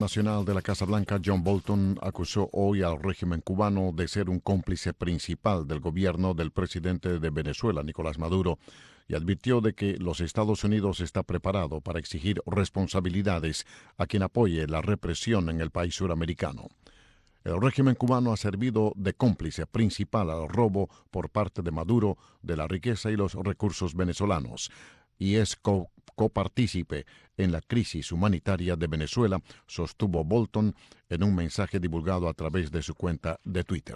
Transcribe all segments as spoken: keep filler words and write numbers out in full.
Nacional de la Casa Blanca, John Bolton, acusó hoy al régimen cubano de ser un cómplice principal del gobierno del presidente de Venezuela, Nicolás Maduro, y advirtió de que los Estados Unidos está preparado para exigir responsabilidades a quien apoye la represión en el país suramericano. El régimen cubano ha servido de cómplice principal al robo por parte de Maduro de la riqueza y los recursos venezolanos, y es co copartícipe en la crisis humanitaria de Venezuela, sostuvo Bolton en un mensaje divulgado a través de su cuenta de Twitter.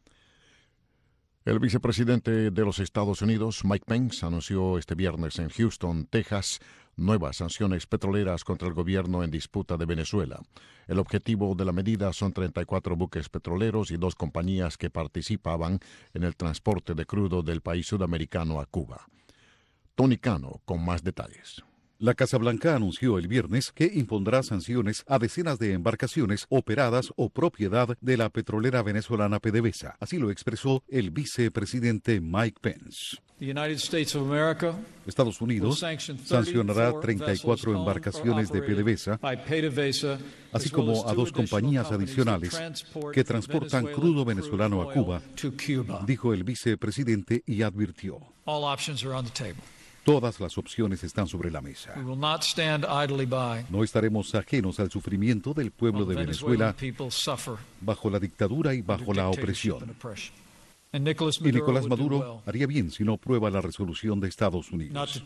El vicepresidente de los Estados Unidos, Mike Pence, anunció este viernes en Houston, Texas, nuevas sanciones petroleras contra el gobierno en disputa de Venezuela. El objetivo de la medida son treinta y cuatro buques petroleros y dos compañías que participaban en el transporte de crudo del país sudamericano a Cuba. Tony Cano con más detalles. La Casa Blanca anunció el viernes que impondrá sanciones a decenas de embarcaciones operadas o propiedad de la petrolera venezolana PDVSA. Así lo expresó el vicepresidente Mike Pence. Estados Unidos sancionará treinta y cuatro embarcaciones de PDVSA, así como a dos compañías adicionales que transportan crudo venezolano a Cuba, dijo el vicepresidente y advirtió: todas las opciones están sobre la mesa. No estaremos ajenos al sufrimiento del pueblo de Venezuela bajo la dictadura y bajo la opresión. Y Nicolás Maduro haría bien si no prueba la resolución de Estados Unidos.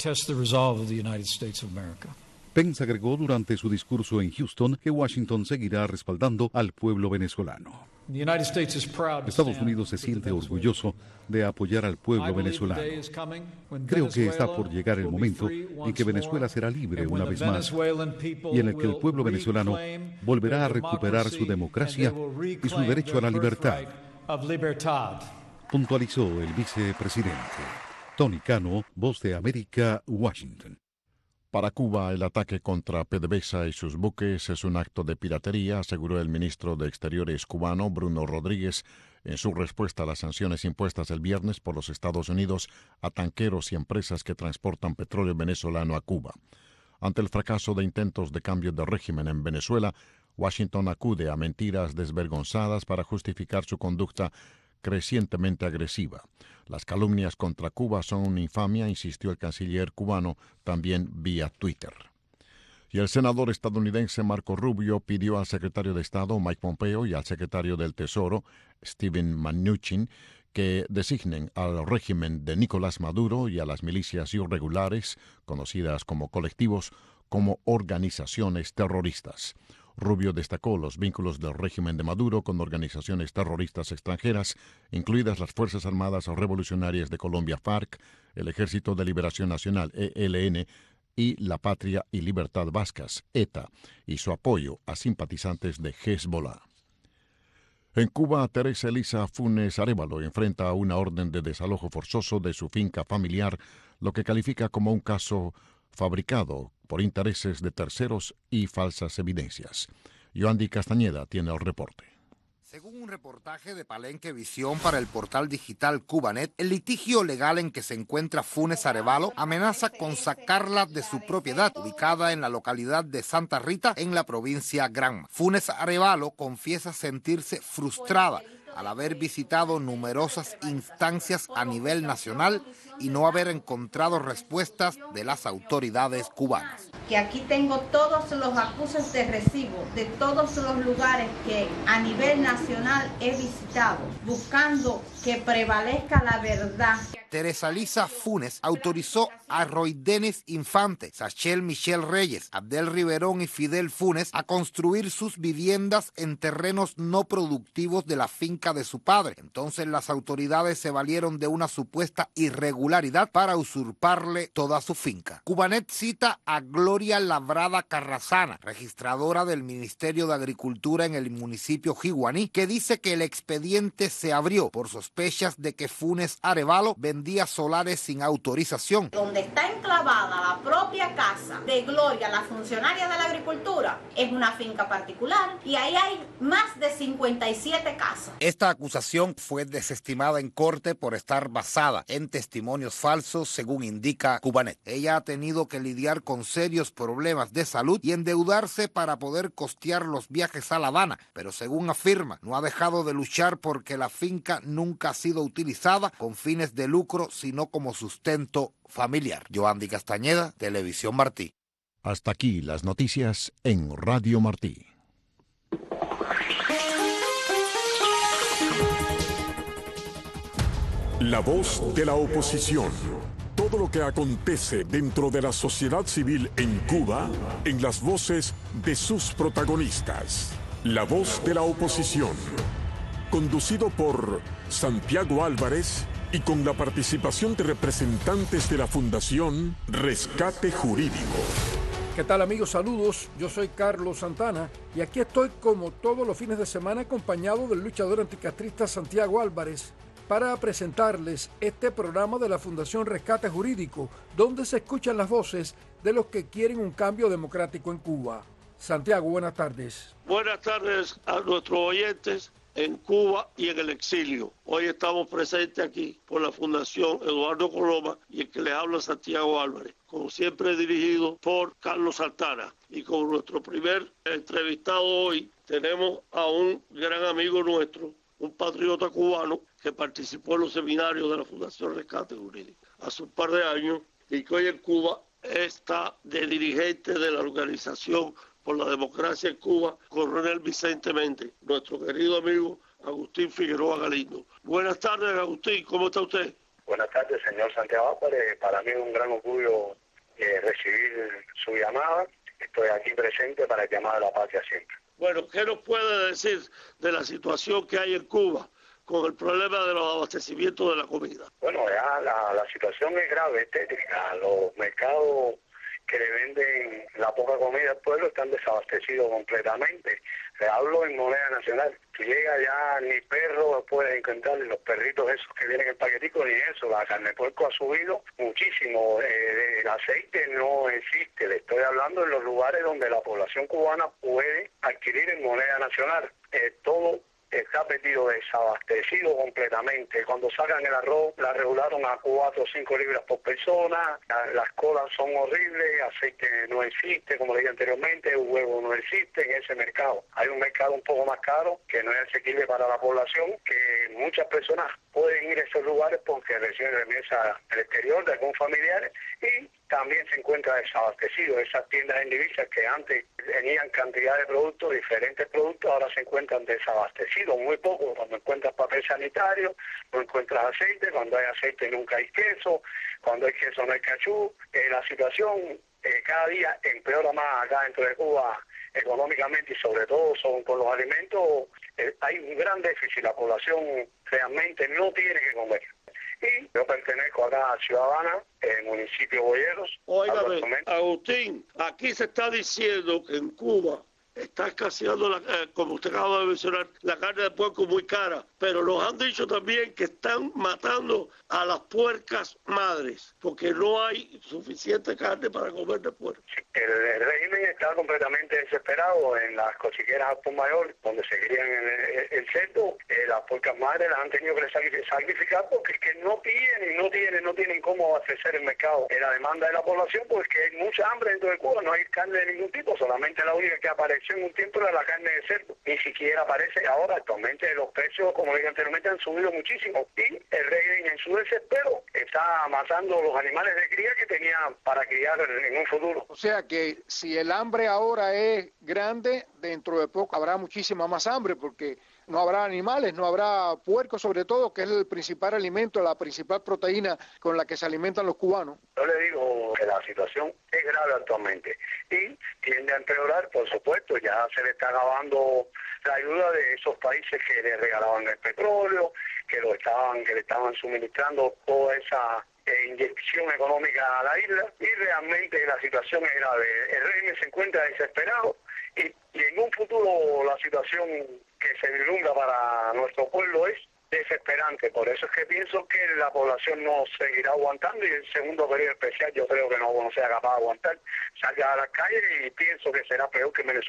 Pence agregó durante su discurso en Houston que Washington seguirá respaldando al pueblo venezolano. Estados Unidos se siente orgulloso de apoyar al pueblo venezolano. Creo que está por llegar el momento en que Venezuela será libre una vez más y en el que el pueblo venezolano volverá a recuperar su democracia y su derecho a la libertad, puntualizó el vicepresidente. Tony Cano, Voz de América, Washington. Para Cuba, el ataque contra PDVSA y sus buques es un acto de piratería, aseguró el ministro de Exteriores cubano, Bruno Rodríguez, en su respuesta a las sanciones impuestas el viernes por los Estados Unidos a tanqueros y empresas que transportan petróleo venezolano a Cuba. Ante el fracaso de intentos de cambio de régimen en Venezuela, Washington acude a mentiras desvergonzadas para justificar su conducta crecientemente agresiva. Las calumnias contra Cuba son una infamia, insistió el canciller cubano también vía Twitter. Y el senador estadounidense Marco Rubio pidió al secretario de Estado Mike Pompeo y al secretario del Tesoro Steven Mnuchin que designen al régimen de Nicolás Maduro y a las milicias irregulares, conocidas como colectivos, como organizaciones terroristas. Rubio destacó los vínculos del régimen de Maduro con organizaciones terroristas extranjeras, incluidas las Fuerzas Armadas Revolucionarias de Colombia FARC, el Ejército de Liberación Nacional E L N y la Patria y Libertad Vascas, ETA, y su apoyo a simpatizantes de Hezbollah. En Cuba, Teresa Elisa Funes Arévalo enfrenta una orden de desalojo forzoso de su finca familiar, lo que califica como un caso fabricado por intereses de terceros y falsas evidencias. Yoandi Castañeda tiene el reporte. Según un reportaje de Palenque Visión para el portal digital Cubanet, el litigio legal en que se encuentra Funes Arévalo amenaza con sacarla de su propiedad, ubicada en la localidad de Santa Rita, en la provincia Granma. Funes Arévalo confiesa sentirse frustrada al haber visitado numerosas instancias a nivel nacional y no haber encontrado respuestas de las autoridades cubanas. Que aquí tengo todos los acuses de recibo de todos los lugares que a nivel nacional he visitado, buscando que prevalezca la verdad. Teresa Elisa Funes autorizó a Roy Denis Infante, Sachel Michelle Reyes, Abdel Riverón y Fidel Funes a construir sus viviendas en terrenos no productivos de la finca de su padre. Entonces las autoridades se valieron de una supuesta irregularidad para usurparle toda su finca. Cubanet cita a Gloria Labrada Carrasana, registradora del Ministerio de Agricultura en el municipio Jiguaní, que dice que el expediente se abrió por sospechas de que Funes Arévalo vendía solares sin autorización. Donde está enclavada la propia casa de Gloria, la funcionaria de la agricultura, es una finca particular y ahí hay más de cincuenta y siete casas. Esta acusación fue desestimada en corte por estar basada en testimonios falsos, según indica Cubanet. Ella ha tenido que lidiar con serios problemas de salud y endeudarse para poder costear los viajes a La Habana, pero según afirma, no ha dejado de luchar porque la finca nunca ha sido utilizada con fines de lucro, sino como sustento familiar. Yoandi Castañeda, Televisión Martí. Hasta aquí las noticias en Radio Martí. La voz de la oposición. Todo lo que acontece dentro de la sociedad civil en Cuba, en las voces de sus protagonistas. La voz de la oposición. Conducido por Santiago Álvarez y con la participación de representantes de la Fundación Rescate Jurídico. ¿Qué tal, amigos? Saludos, yo soy Carlos Santana y aquí estoy como todos los fines de semana acompañado del luchador anticastrista Santiago Álvarez para presentarles este programa de la Fundación Rescate Jurídico, donde se escuchan las voces de los que quieren un cambio democrático en Cuba. Santiago, buenas tardes. Buenas tardes a nuestros oyentes en Cuba y en el exilio. Hoy estamos presentes aquí por la Fundación Eduardo Coloma y el que les habla Santiago Álvarez, como siempre dirigido por Carlos Santana. Y con nuestro primer entrevistado hoy tenemos a un gran amigo nuestro, un patriota cubano que participó en los seminarios de la Fundación Rescate Jurídico hace un par de años y que hoy en Cuba está de dirigente de la Organización por la Democracia en Cuba, Coronel Vicente Méndez, nuestro querido amigo Agustín Figueroa Galindo. Buenas tardes, Agustín, ¿cómo está usted? Buenas tardes, señor Santiago Álvarez. Para mí es un gran orgullo eh, recibir su llamada. Estoy aquí presente para el llamado de la patria siempre. Bueno, ¿qué nos puede decir de la situación que hay en Cuba con el problema de los abastecimientos de la comida? Bueno, ya la, la situación es grave, es tétrica. Los mercados que le venden la poca comida al pueblo están desabastecidos completamente. Le hablo en moneda nacional. Tú llegas ya, ni perro puedes encontrar, los perritos esos que vienen en paquetico, ni eso. La carne de puerco ha subido muchísimo. Eh, el aceite no existe. Le estoy hablando en los lugares donde la población cubana puede adquirir en moneda nacional. Eh, todo está perdido, desabastecido completamente. Cuando sacan el arroz, la regularon a cuatro o cinco libras por persona, las colas son horribles, aceite no existe, como le dije anteriormente, un huevo no existe en ese mercado. Hay un mercado un poco más caro, que no es asequible para la población, que muchas personas pueden ir a esos lugares porque reciben remesa del exterior de algún familiar y también se encuentra desabastecido. Esas tiendas en divisas que antes tenían cantidad de productos, diferentes productos, ahora se encuentran desabastecidos, muy poco. Cuando encuentras papel sanitario, no encuentras aceite, cuando hay aceite nunca hay queso, cuando hay queso no hay cachú. Eh, la situación eh, cada día empeora más acá dentro de Cuba económicamente y sobre todo son con los alimentos. Eh, hay un gran déficit, la población realmente no tiene que comer. Y yo pertenezco acá a Ciudadana, en el municipio Boyeros. Óigame, Agustín, aquí se está diciendo que en Cuba está escaseando, la, eh, como usted acaba de mencionar, la carne de puerco muy cara, pero nos han dicho también que están matando a las puercas madres, porque no hay suficiente carne para comer de puerco. El, el régimen está completamente desesperado en las cochiqueras Alto Mayor, donde se crían el, el, el cerdo. Eh, las puercas madres las han tenido que sacrificar porque es que no tienen, no tienen, no tienen cómo abastecer el mercado. En la demanda de la población, porque hay mucha hambre dentro de Cuba, no hay carne de ningún tipo, solamente la única que apareció en un tiempo era la carne de cerdo. Ni siquiera aparece ahora. Actualmente los precios, como dije anteriormente, han subido muchísimo y el régimen en su desespero está matando los animales de cría que tenían para criar en un futuro. O sea que si el hambre ahora es grande, dentro de poco habrá muchísima más hambre porque no habrá animales, no habrá puerco sobre todo, que es el principal alimento, la principal proteína con la que se alimentan los cubanos. Yo le digo que la situación es grave actualmente y tiende a empeorar, por supuesto. Ya se le está acabando la ayuda de esos países que le regalaban el petróleo, que lo estaban, que le estaban suministrando toda esa eh, inyección económica a la isla, y realmente la situación es grave. El régimen se encuentra desesperado y, y en un futuro la situación que se vislumbra para nuestro pueblo es desesperante. Por eso es que pienso que la población no seguirá aguantando y el segundo periodo especial yo creo que no, no sea capaz de aguantar. Salga a las calles y pienso que será peor que en Venezuela.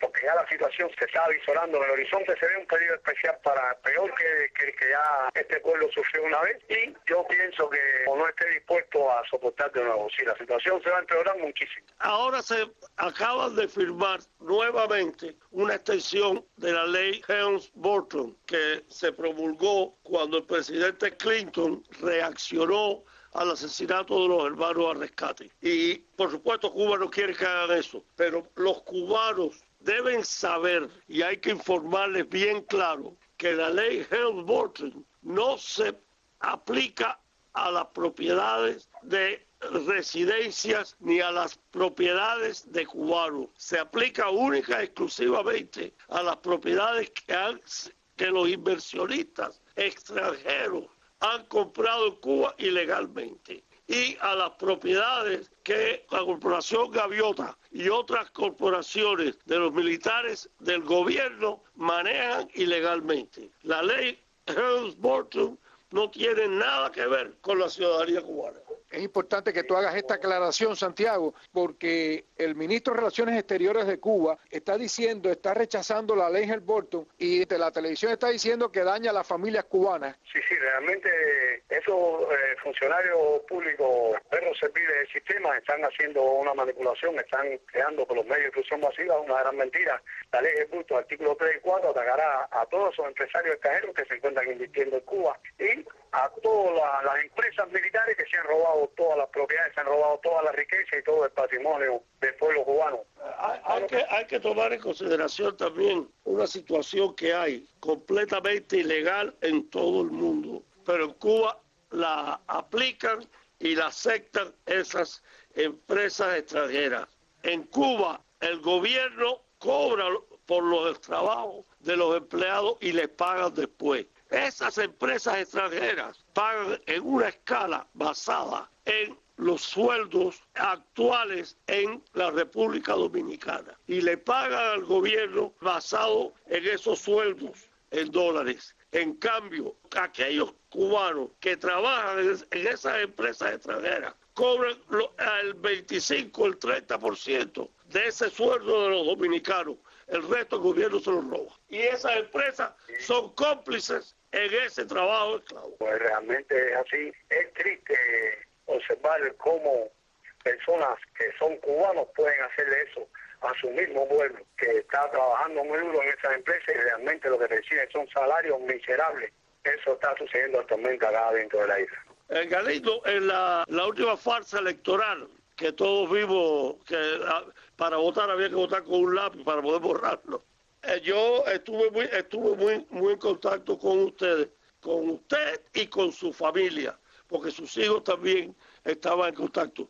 porque ya la situación se está visorando en el horizonte, se ve un peligro especial para peor que, que, que ya este pueblo sufrió una vez, y yo pienso que no esté dispuesto a soportar de nuevo. Sí, la situación se va a empeorar muchísimo. Ahora se acaban de firmar nuevamente una extensión de la ley Helms-Burton que se promulgó cuando el presidente Clinton reaccionó al asesinato de los hermanos al rescate. Y por supuesto Cuba no quiere que hagan eso, pero los cubanos deben saber, y hay que informarles bien claro, que la ley Helms-Burton no se aplica a las propiedades de residencias ni a las propiedades de cubanos. Se aplica única y exclusivamente a las propiedades que, han, que los inversionistas extranjeros han comprado en Cuba ilegalmente, y a las propiedades que la Corporación Gaviota y otras corporaciones de los militares del gobierno manejan ilegalmente. La ley Helms-Burton no tiene nada que ver con la ciudadanía cubana. Es importante que tú hagas esta aclaración, Santiago, porque el ministro de Relaciones Exteriores de Cuba está diciendo, está rechazando la ley Helms-Burton, y de la televisión está diciendo que daña a las familias cubanas. Sí, sí, realmente esos eh, funcionarios públicos, perros serviles del sistema, están haciendo una manipulación, están creando por los medios de difusión masiva una gran mentira. La ley Helms-Burton, artículo tres y cuatro, atacará a todos esos empresarios extranjeros que se encuentran invirtiendo en Cuba y a todas la, las empresas militares que se han robado todas las propiedades, se han robado toda la riqueza y todo el patrimonio del pueblo cubano. Hay, hay, que, hay que tomar en consideración también una situación que hay completamente ilegal en todo el mundo, pero en Cuba la aplican y la aceptan esas empresas extranjeras. En Cuba el gobierno cobra por los trabajos de los empleados y les pagan después. Esas empresas extranjeras pagan en una escala basada en los sueldos actuales en la República Dominicana y le pagan al gobierno basado en esos sueldos en dólares. En cambio, aquellos cubanos que trabajan en esas empresas extranjeras cobran el veinticinco, el treinta por ciento de ese sueldo de los dominicanos. El resto el gobierno se lo roba. Y esas empresas son cómplices en ese trabajo esclavo. Pues realmente es así. Es triste observar cómo personas que son cubanos pueden hacerle eso a su mismo pueblo, que está trabajando muy duro en esas empresas y realmente lo que reciben son salarios miserables. Eso está sucediendo actualmente acá dentro de la isla. En Galindo, en la, la última farsa electoral, que todos vimos que a, para votar había que votar con un lápiz para poder borrarlo. Eh, yo estuve muy estuve muy muy en contacto con ustedes, con usted y con su familia, porque sus hijos también estaban en contacto.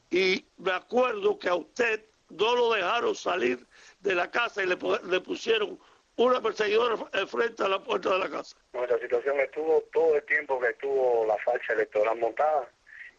Y me acuerdo que a usted no lo dejaron salir de la casa y le, le pusieron una perseguidora frente a la puerta de la casa. Nuestra situación estuvo todo el tiempo que estuvo la farsa electoral montada.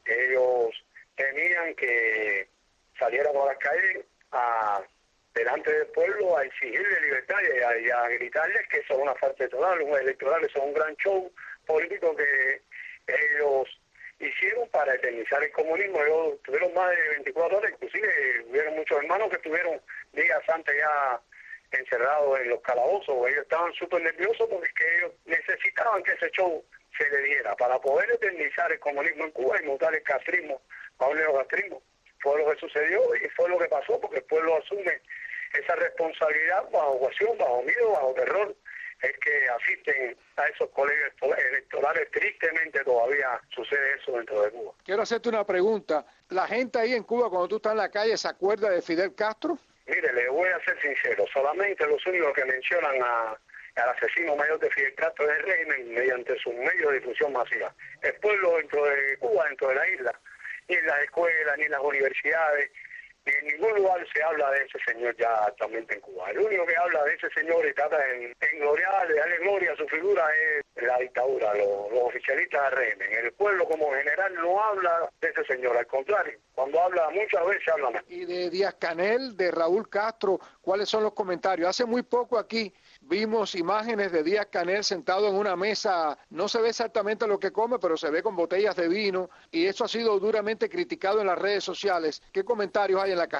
Ellos temían que saliéramos a las calles a, delante del pueblo a exigirle libertad y a, y a gritarles que eso es una farsa electoral. Los electorales son un gran show político que ellos hicieron para eternizar el comunismo. Ellos tuvieron más de veinticuatro horas, inclusive hubieron muchos hermanos que estuvieron días antes ya encerrados en los calabozos. Ellos estaban súper nerviosos porque ellos necesitaban que ese show se le diera para poder eternizar el comunismo en Cuba y mutar el castrismo a un neocastrismo. Fue lo que sucedió y fue lo que pasó, porque el pueblo asume esa responsabilidad bajo coacción, bajo miedo, bajo terror. Es que asisten a esos colegios electorales. Tristemente todavía sucede eso dentro de Cuba. Quiero hacerte una pregunta. ¿La gente ahí en Cuba, cuando tú estás en la calle, se acuerda de Fidel Castro? Mire, le voy a ser sincero. Solamente los únicos que mencionan a, al asesino mayor de Fidel Castro es el régimen mediante sus medios de difusión masiva. El pueblo dentro de Cuba, dentro de la isla, ni en las escuelas, ni en las universidades, ni en ningún lugar se habla de ese señor ya actualmente en Cuba. El único que habla de ese señor y trata de engloriar, de darle gloria a su figura es la dictadura, los, los oficialistas del régimen. El pueblo como general no habla de ese señor, al contrario, cuando habla muchas veces habla más. Y de Díaz-Canel, de Raúl Castro, ¿cuáles son los comentarios? Hace muy poco aquí vimos imágenes de Díaz-Canel sentado en una mesa, no se ve exactamente lo que come, pero se ve con botellas de vino, y eso ha sido duramente criticado en las redes sociales. ¿Qué comentarios hay en la calle?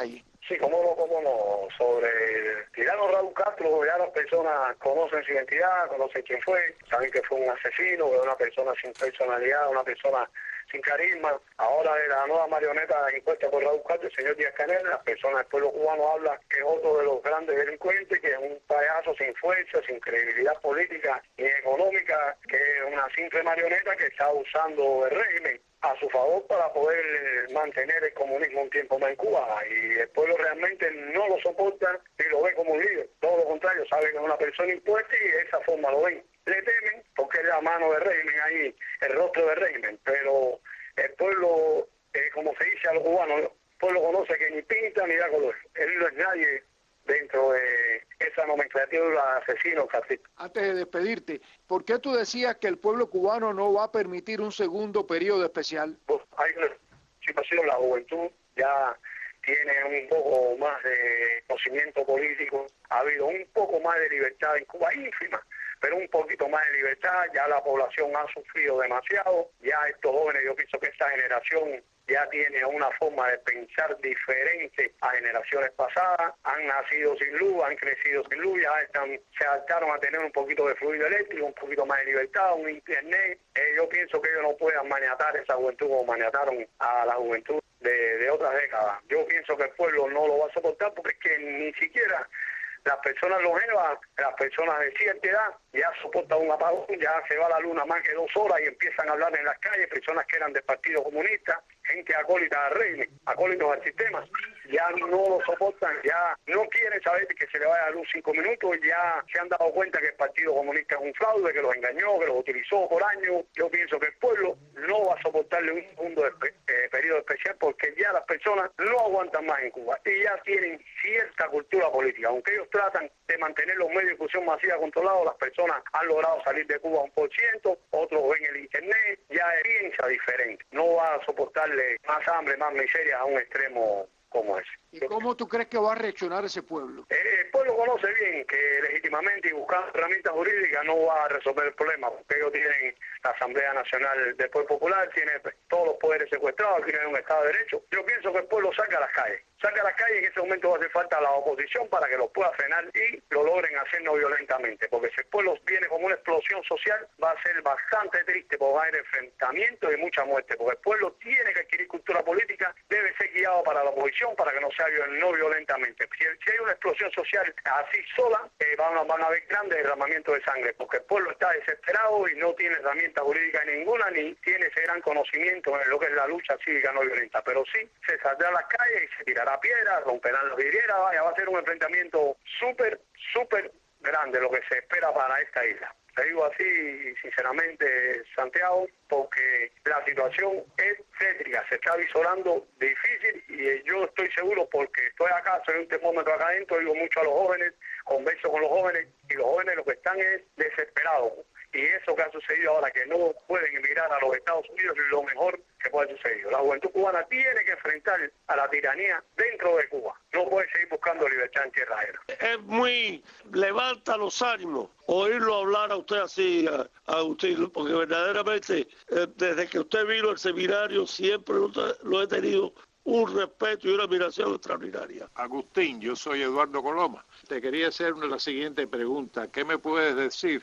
Sí, cómo no, cómo no. Sobre el tirano Raúl Castro, ya las personas conocen su identidad, conocen quién fue, saben que fue un asesino, que es una persona sin personalidad, una persona sin carisma. Ahora de la nueva marioneta impuesta por Raúl Castro, el señor Díaz-Canel, las personas del pueblo cubano hablan que es otro de los grandes delincuentes, que es un payaso sin fuerza, sin credibilidad política ni económica, que es una simple marioneta que está usando el régimen a su favor para poder mantener el comunismo un tiempo más en Cuba, y el pueblo realmente no lo soporta ni lo ve como un líder, todo lo contrario, sabe que es una persona impuesta y de esa forma lo ven. Le temen porque es la mano del régimen ahí, el rostro del régimen, pero el pueblo, eh, como se dice a los cubanos, el pueblo conoce que ni pinta ni da color, él no es nadie dentro de esa nomenclatura de asesinos. Antes de despedirte, ¿por qué tú decías que el pueblo cubano no va a permitir un segundo periodo especial? Pues hay una situación, la juventud ya tiene un poco más de conocimiento político, ha habido un poco más de libertad en Cuba, ínfima, pero un poquito más de libertad, ya la población ha sufrido demasiado, ya estos jóvenes, yo pienso que esta generación ya tiene una forma de pensar diferente a generaciones pasadas, han nacido sin luz, han crecido sin luz, ya están, se adaptaron a tener un poquito de fluido eléctrico, un poquito más de libertad, un internet. Eh, yo pienso que ellos no puedan maniatar esa juventud como maniataron a la juventud de, de otras décadas. Yo pienso que el pueblo no lo va a soportar porque es que ni siquiera las personas longevas, las personas de cierta edad, ya soportan un apagón, ya se va la luna más que dos horas y empiezan a hablar en las calles, personas que eran del Partido Comunista, gente acólita al régimen, acólitos al sistema, ya no lo soportan, ya no quieren saber que se le vaya la luz cinco minutos, ya se han dado cuenta que el Partido Comunista es un fraude, que los engañó, que los utilizó por años. Yo pienso que el pueblo no va a soportarle un segundo de, eh, periodo especial porque ya las personas no aguantan más en Cuba y ya tienen cierta cultura política, aunque ellos tratan de mantener los medios de difusión masiva controlados, las personas han logrado salir de Cuba un por ciento, otros ven el internet, ya piensa diferente, no va a soportarle más hambre, más miseria a un extremo como ese. ¿Y cómo tú crees que va a reaccionar ese pueblo? Eh, el pueblo conoce bien que legítimamente y buscando herramientas jurídicas no va a resolver el problema, porque ellos tienen la Asamblea Nacional del Pueblo Popular, tiene todos los poderes secuestrados, tienen un Estado de Derecho. Yo pienso que el pueblo saca a las calles, saca a las calles y en ese momento va a hacer falta la oposición para que los pueda frenar y lo logren hacer no violentamente, porque si el pueblo viene como una explosión social va a ser bastante triste, porque va a haber enfrentamientos y mucha muerte, porque el pueblo tiene que adquirir cultura política, debe ser guiado para la oposición, para que no sea no violentamente. Si, si hay una explosión social así sola, eh, van, a, van a haber grandes derramamientos de sangre, porque el pueblo está desesperado y no tiene herramienta jurídica ninguna, ni tiene ese gran conocimiento en lo que es la lucha cívica no violenta. Pero sí, se saldrá a las calles y se tirará piedras, romperán las vidrieras, vaya, va a ser un enfrentamiento súper, súper grande lo que se espera para esta isla. Te digo así, sinceramente, Santiago, porque la situación es tétrica, se está visorando difícil y yo estoy seguro porque estoy acá, soy un termómetro acá adentro, digo mucho a los jóvenes, converso con los jóvenes y los jóvenes lo que están es desesperados. Y eso que ha sucedido ahora, que no pueden emigrar a los Estados Unidos, es lo mejor que puede suceder. La juventud cubana tiene que enfrentar a la tiranía dentro de Cuba. No puede seguir buscando libertad en tierra ajena. Es muy... levanta los ánimos oírlo hablar a usted así, a, a usted, porque verdaderamente, eh, desde que usted vino al seminario, siempre lo, lo he tenido un respeto y una admiración extraordinaria. Agustín, yo soy Eduardo Coloma. Te quería hacer la siguiente pregunta. ¿Qué me puedes decir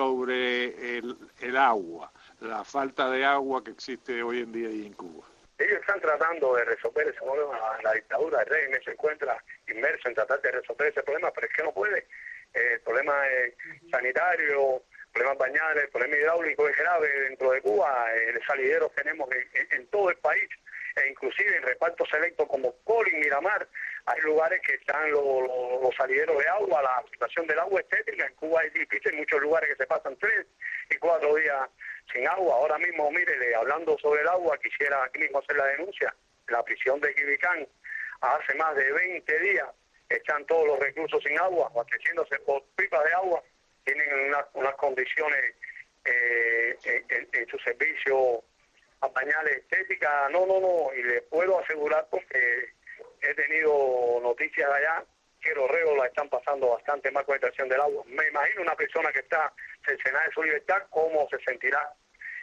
sobre el, el agua, la falta de agua que existe hoy en día ahí en Cuba? Ellos están tratando de resolver ese problema. La dictadura, el régimen se encuentra inmerso en tratar de resolver ese problema, pero es que no puede. El problema es sanitario, el problema bañales, el problema hidráulico es grave dentro de Cuba. El salidero tenemos en, en, en todo el país, e inclusive en repartos selectos como Colín, Miramar, hay lugares que están los, los, los salideros de agua, la situación del agua es tétrica. En Cuba es difícil, hay muchos lugares que se pasan tres y cuatro días sin agua. Ahora mismo, mírele, hablando sobre el agua, quisiera aquí mismo hacer la denuncia. La prisión de Quibicán, hace más de veinte días, están todos los reclusos sin agua, abasteciéndose por pipas de agua, tienen una, unas condiciones eh, en, en su servicio a pañales estética, no, no, no, y les puedo asegurar porque he tenido noticias allá que los reos la están pasando bastante mal con la extracción del agua. Me imagino una persona que está cercenada de su libertad, cómo se sentirá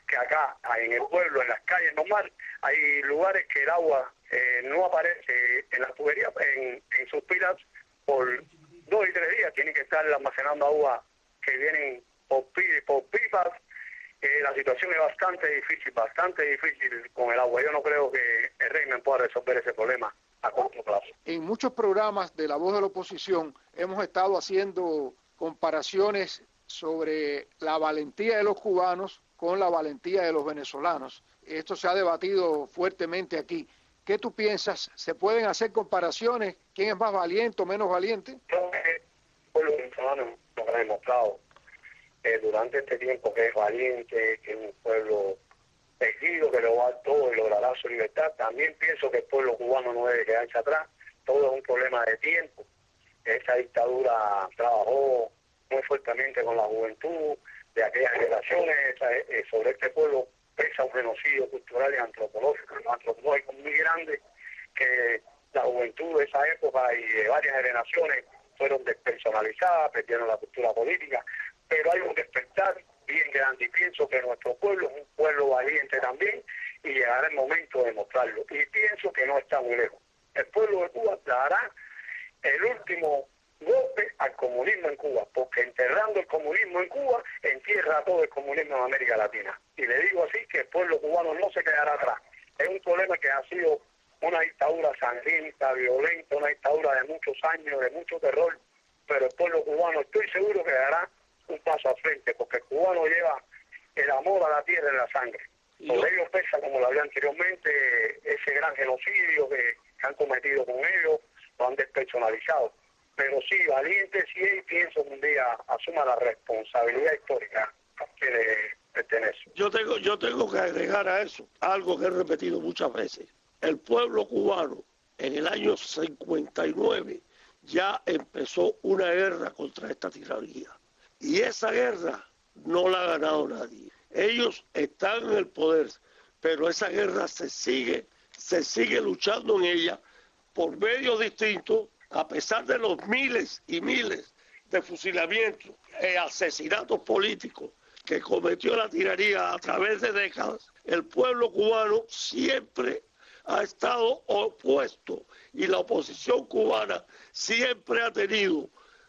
que acá en el pueblo, en las calles normal, hay lugares que el agua eh, no aparece en las tuberías, en, en sus pilas por dos y tres días, tienen que estar almacenando agua que vienen por, por pipas. Eh, la situación es bastante difícil, bastante difícil con el agua. Yo no creo que el régimen pueda resolver ese problema a corto plazo. En muchos programas de La Voz de la Oposición hemos estado haciendo comparaciones sobre la valentía de los cubanos con la valentía de los venezolanos. Esto se ha debatido fuertemente aquí. ¿Qué tú piensas? ¿Se pueden hacer comparaciones? ¿Quién es más valiente o menos valiente? Creo que el pueblo venezolano lo ha demostrado eh, durante este tiempo que es valiente, que es un pueblo elegido, que lo va a dar todo y logrará su libertad. También pienso que el pueblo cubano no debe quedarse atrás. Todo es un problema de tiempo. Esa dictadura trabajó muy fuertemente con la juventud de aquellas generaciones. Eh, sobre este pueblo pesa un genocidio cultural y antropológico, antropológico muy grande, que la juventud de esa época y de varias generaciones fueron despersonalizadas, perdieron la cultura política, pero hay un despertar bien grande y pienso que nuestro pueblo es un pueblo valiente también y llegará el momento de mostrarlo. Y pienso que no está muy lejos. El pueblo de Cuba dará el último golpe al comunismo en Cuba, porque enterrando el comunismo en Cuba, entierra todo el comunismo en América Latina. Y le digo así que el pueblo cubano no se quedará atrás. Es un problema que ha sido una dictadura sangrienta, violenta, una dictadura de muchos años, de mucho terror, pero el pueblo cubano estoy seguro que dará un paso al frente, porque el cubano lleva el amor a la tierra en la sangre. Por ellos pesa, como lo hablé anteriormente, ese gran genocidio que han cometido con ellos, lo han despersonalizado. Pero sí, valiente sí, y pienso que un día asuma la responsabilidad histórica que le pertenece. Yo tengo, yo tengo que agregar a eso algo que he repetido muchas veces. El pueblo cubano en el año cincuenta y nueve ya empezó una guerra contra esta tiranía. Y esa guerra no la ha ganado nadie. Ellos están en el poder, pero esa guerra se sigue, se sigue luchando en ella por medios distintos, a pesar de los miles y miles de fusilamientos e asesinatos políticos que cometió la tiranía a través de décadas. El pueblo cubano siempre ha estado opuesto y la oposición cubana siempre ha tenido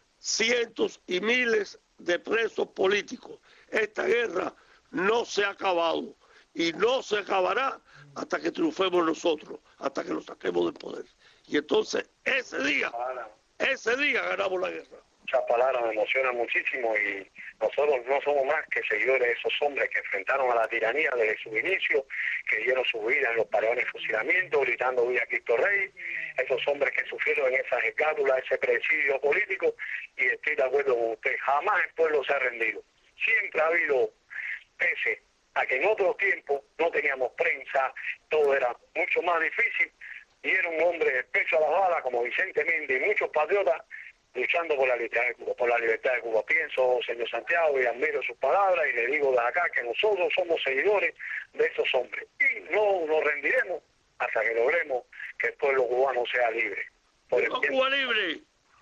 cientos y miles de presos políticos. Esta guerra no se ha acabado y no se acabará hasta que triunfemos nosotros, hasta que lo saquemos del poder. Y entonces ese día, ese día ganamos la guerra. Muchas palabras me emocionan muchísimo y nosotros no somos más que seguidores de esos hombres que enfrentaron a la tiranía desde su inicio, que dieron su vida en los paredones de fusilamiento, gritando "Viva Cristo Rey", esos hombres que sufrieron en esas escátulas, ese presidio político, y estoy de acuerdo con usted, jamás el pueblo se ha rendido. Siempre ha habido, pese a que en otros tiempos no teníamos prensa, todo era mucho más difícil, y era un hombre de pecho a las balas como Vicente Méndez y muchos patriotas luchando por la libertad de Cuba, por la libertad de Cuba. Pienso, señor Santiago, y admiro sus palabras y le digo de acá que nosotros somos seguidores de esos hombres y no nos rendiremos hasta que logremos que el pueblo cubano sea libre. Por ¡Viva Cuba libre!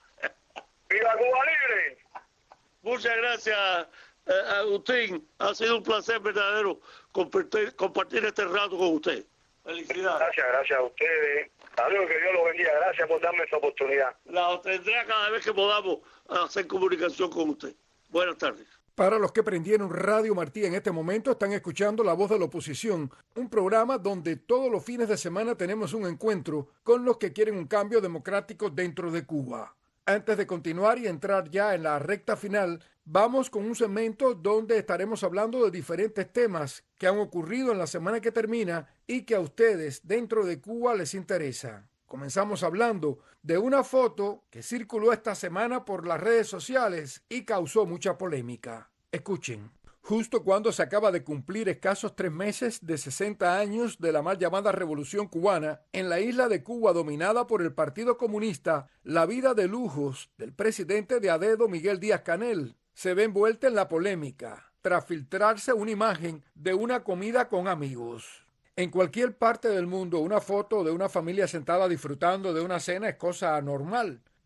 ¡Viva Cuba libre! Muchas gracias, eh, Agustín. Ha sido un placer verdadero compartir, compartir este rato con usted. Felicidades. Gracias, gracias a ustedes. Saludos, que Dios los bendiga. Gracias por darme esta oportunidad. La tendrá cada vez que podamos hacer comunicación con usted. Buenas tardes. Para los que prendieron Radio Martí en este momento, están escuchando La Voz de la Oposición, un programa donde todos los fines de semana tenemos un encuentro con los que quieren un cambio democrático dentro de Cuba. Antes de continuar y entrar ya en la recta final, vamos con un segmento donde estaremos hablando de diferentes temas que han ocurrido en la semana que termina y que a ustedes dentro de Cuba les interesa. Comenzamos hablando de una foto que circuló esta semana por las redes sociales y causó mucha polémica. Escuchen. Justo cuando se acaba de cumplir escasos tres meses de sesenta años de la mal llamada Revolución Cubana, en la isla de Cuba dominada por el Partido Comunista, la vida de lujos del presidente de a dedo Miguel Díaz-Canel se ve envuelta en la polémica, tras filtrarse una imagen de una comida con amigos. En cualquier parte del mundo, una foto de una familia sentada disfrutando de una cena es cosa normal,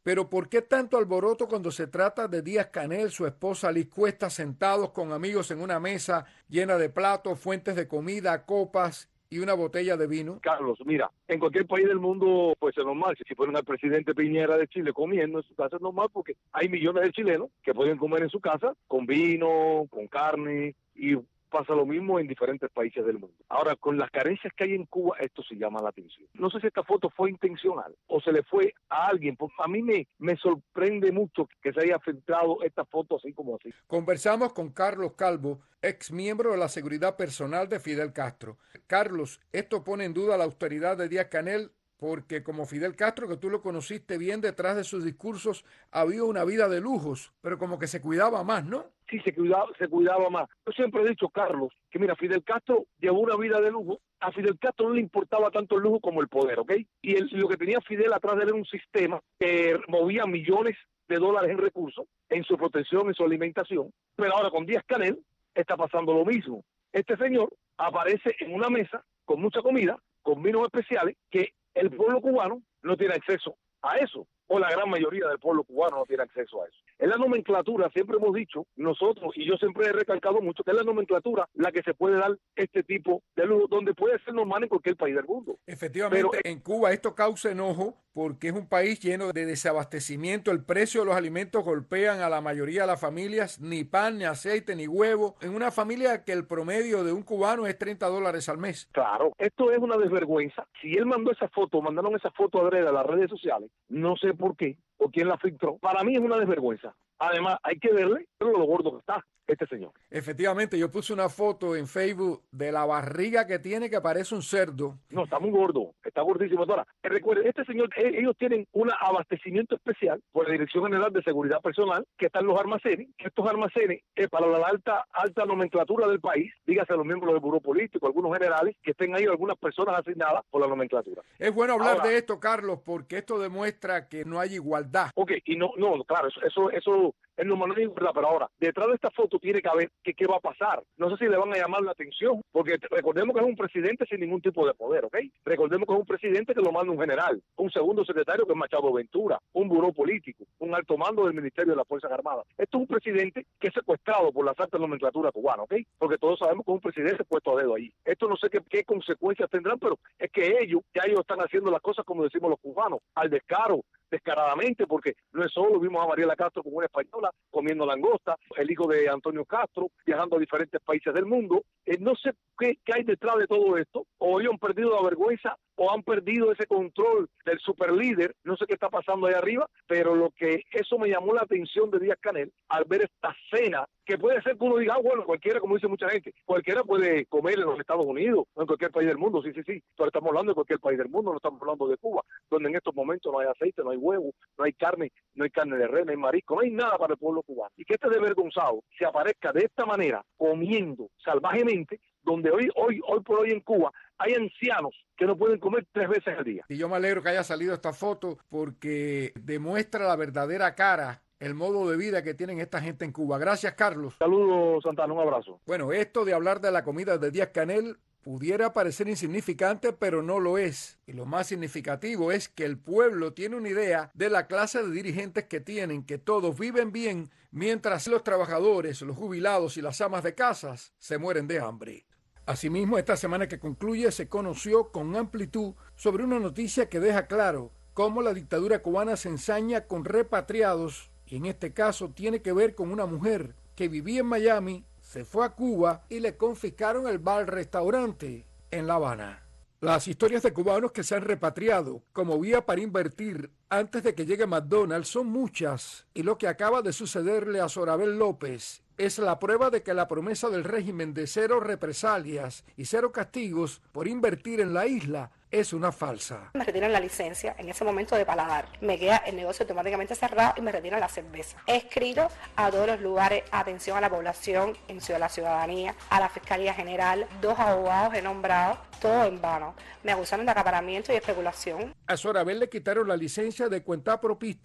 Pero ¿por qué tanto alboroto cuando se trata de Díaz-Canel, su esposa Liz Cuesta, sentados con amigos en una mesa llena de platos, fuentes de comida, copas y una botella de vino? Carlos, mira, en cualquier país del mundo pues es normal. Si fueran al presidente Piñera de Chile comiendo en su casa es normal, porque hay millones de chilenos que pueden comer en su casa con vino, con carne, y pasa lo mismo en diferentes países del mundo. Ahora, con las carencias que hay en Cuba, esto se llama la atención. No sé si esta foto fue intencional o se le fue a alguien, porque a mí me, me sorprende mucho que se haya filtrado esta foto así como así. Conversamos con Carlos Calvo, ex miembro de la seguridad personal de Fidel Castro. Carlos, esto pone en duda la austeridad de Díaz-Canel, porque como Fidel Castro, que tú lo conociste bien, detrás de sus discursos había una vida de lujos, pero como que se cuidaba más, ¿no? Sí, se cuidaba, se cuidaba más. Yo siempre he dicho, Carlos, que mira, Fidel Castro llevó una vida de lujo. A Fidel Castro no le importaba tanto el lujo como el poder, ¿ok? Y el, lo que tenía Fidel atrás de él era un sistema que movía millones de dólares en recursos, en su protección, en su alimentación. Pero ahora con Díaz-Canel está pasando lo mismo. Este señor aparece en una mesa con mucha comida, con vinos especiales, que el pueblo cubano no tiene acceso a eso, o la gran mayoría del pueblo cubano no tiene acceso a eso. En la nomenclatura, siempre hemos dicho, nosotros, y yo siempre he recalcado mucho, que es la nomenclatura la que se puede dar este tipo de lujo, donde puede ser normal en cualquier país del mundo. Efectivamente, pero en Cuba esto causa enojo, porque es un país lleno de desabastecimiento, el precio de los alimentos golpean a la mayoría de las familias, ni pan, ni aceite, ni huevo, en una familia que el promedio de un cubano es treinta dólares al mes. Claro, esto es una desvergüenza. Si él mandó esa foto, mandaron esa foto a las redes sociales, no sé por qué, o quién la filtró, para mí es una desvergüenza. Además, hay que verle lo gordo que está este señor. Efectivamente, yo puse una foto en Facebook de la barriga que tiene, que parece un cerdo. No, está muy gordo, está gordísimo. Ahora, recuerden, este señor, ellos tienen un abastecimiento especial por la Dirección General de Seguridad Personal, que están los almacenes, que estos almacenes, eh, para la alta alta nomenclatura del país, dígase los miembros del buró político, algunos generales, que estén ahí, algunas personas asignadas por la nomenclatura. Es bueno hablar Ahora, de esto, Carlos, porque esto demuestra que no hay igualdad. Ok, y no, no, claro, eso, eso, eso es normal, no hay igualdad, pero ahora, detrás de esta foto tiene que haber que qué va a pasar. No sé si le van a llamar la atención, porque recordemos que es un presidente sin ningún tipo de poder, ¿ok? Recordemos que es un presidente que lo manda un general, un segundo secretario que es Machado Ventura, un buró político, un alto mando del Ministerio de las Fuerzas Armadas. Esto es un presidente que es secuestrado por la alta nomenclatura cubana, ¿ok? Porque todos sabemos que es un presidente puesto a dedo ahí. Esto no sé qué, qué consecuencias tendrán, pero es que ellos, ya ellos están haciendo las cosas como decimos los cubanos, al descaro, descaradamente, porque no es solo, vimos a Mariela Castro como una española comiendo langosta, el hijo de Antonio Castro viajando a diferentes países del mundo. Eh, no sé qué, qué hay detrás de todo esto, o ellos han perdido la vergüenza o han perdido ese control del superlíder, no sé qué está pasando ahí arriba, pero lo que eso me llamó la atención de Díaz-Canel al ver esta cena, que puede ser que uno diga, ah, bueno, cualquiera, como dice mucha gente, cualquiera puede comer en los Estados Unidos o en cualquier país del mundo, sí, sí, sí, pero estamos hablando de cualquier país del mundo, no estamos hablando de Cuba, donde en estos momentos no hay aceite, no hay huevo, no hay carne, no hay carne de res, no hay marisco, no hay nada para el pueblo cubano. Y que este desvergonzado se aparezca de esta manera, comiendo salvajemente, donde hoy, hoy, hoy por hoy en Cuba hay ancianos que no pueden comer tres veces al día. Y yo me alegro que haya salido esta foto porque demuestra la verdadera cara, el modo de vida que tienen esta gente en Cuba. Gracias, Carlos. Saludos, Santana, un abrazo. Bueno, esto de hablar de la comida de Díaz-Canel pudiera parecer insignificante, pero no lo es. Y lo más significativo es que el pueblo tiene una idea de la clase de dirigentes que tienen, que todos viven bien, mientras los trabajadores, los jubilados y las amas de casas se mueren de hambre. Asimismo, esta semana que concluye se conoció con amplitud sobre una noticia que deja claro cómo la dictadura cubana se ensaña con repatriados, y en este caso tiene que ver con una mujer que vivía en Miami, se fue a Cuba y le confiscaron el bar-restaurante en La Habana. Las historias de cubanos que se han repatriado como vía para invertir antes de que llegue McDonald's son muchas, y lo que acaba de sucederle a Sorabel López es la prueba de que la promesa del régimen de cero represalias y cero castigos por invertir en la isla es una falsa. Me retiran la licencia en ese momento de paladar, me queda el negocio automáticamente cerrado y me retiran la cerveza. He escrito a todos los lugares, atención a la población, en Ciudad de la Ciudadanía, a la Fiscalía General, dos abogados he nombrado, todo en vano. Me acusaron de acaparamiento y especulación. A Sorabel le quitaron la licencia de cuentapropista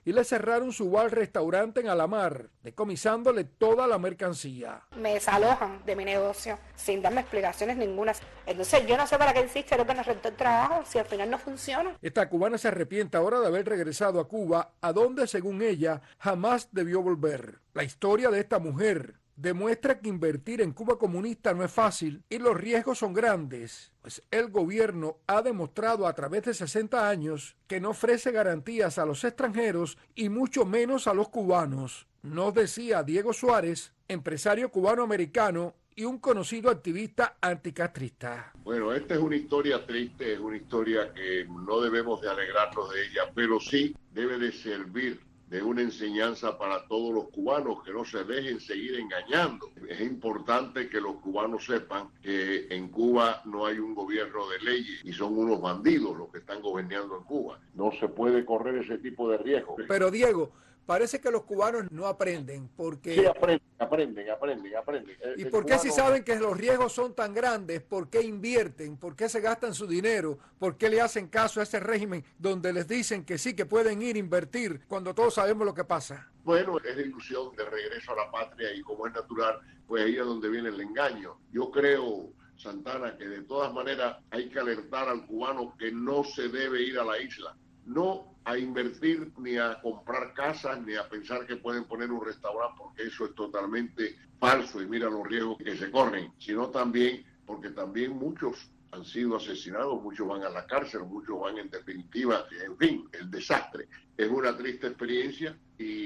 y le cerraron su bar restaurante en Alamar, decomisándole toda la mercancía. Me desalojan de mi negocio sin darme explicaciones ninguna. Entonces yo no sé para qué insiste lo que nos rentó el trabajo si al final no funciona. Esta cubana se arrepiente ahora de haber regresado a Cuba, a donde, según ella, jamás debió volver. La historia de esta mujer demuestra que invertir en Cuba comunista no es fácil y los riesgos son grandes, pues el gobierno ha demostrado a través de sesenta años que no ofrece garantías a los extranjeros y mucho menos a los cubanos. Nos decía Diego Suárez, empresario cubano-americano y un conocido activista anticastrista. Bueno, esta es una historia triste, es una historia que no debemos de alegrarnos de ella, pero sí debe de servir de una enseñanza para todos los cubanos, que no se dejen seguir engañando. Es importante que los cubanos sepan que en Cuba no hay un gobierno de leyes y son unos bandidos los que están gobernando en Cuba. No se puede correr ese tipo de riesgo. Pero Diego, parece que los cubanos no aprenden porque... Sí, aprenden, aprenden, aprenden, aprenden. El, ¿Y por qué cubano... si saben que los riesgos son tan grandes, por qué invierten, por qué se gastan su dinero, por qué le hacen caso a ese régimen donde les dicen que sí, que pueden ir a invertir cuando todos sabemos lo que pasa? Bueno, es la ilusión de regreso a la patria y como es natural, pues ahí es donde viene el engaño. Yo creo, Santana, que de todas maneras hay que alertar al cubano que no se debe ir a la isla. No a invertir ni a comprar casas ni a pensar que pueden poner un restaurante, porque eso es totalmente falso y mira los riesgos que se corren, sino también porque también muchos han sido asesinados, muchos van a la cárcel, muchos van en definitiva, en fin, el desastre. Es una triste experiencia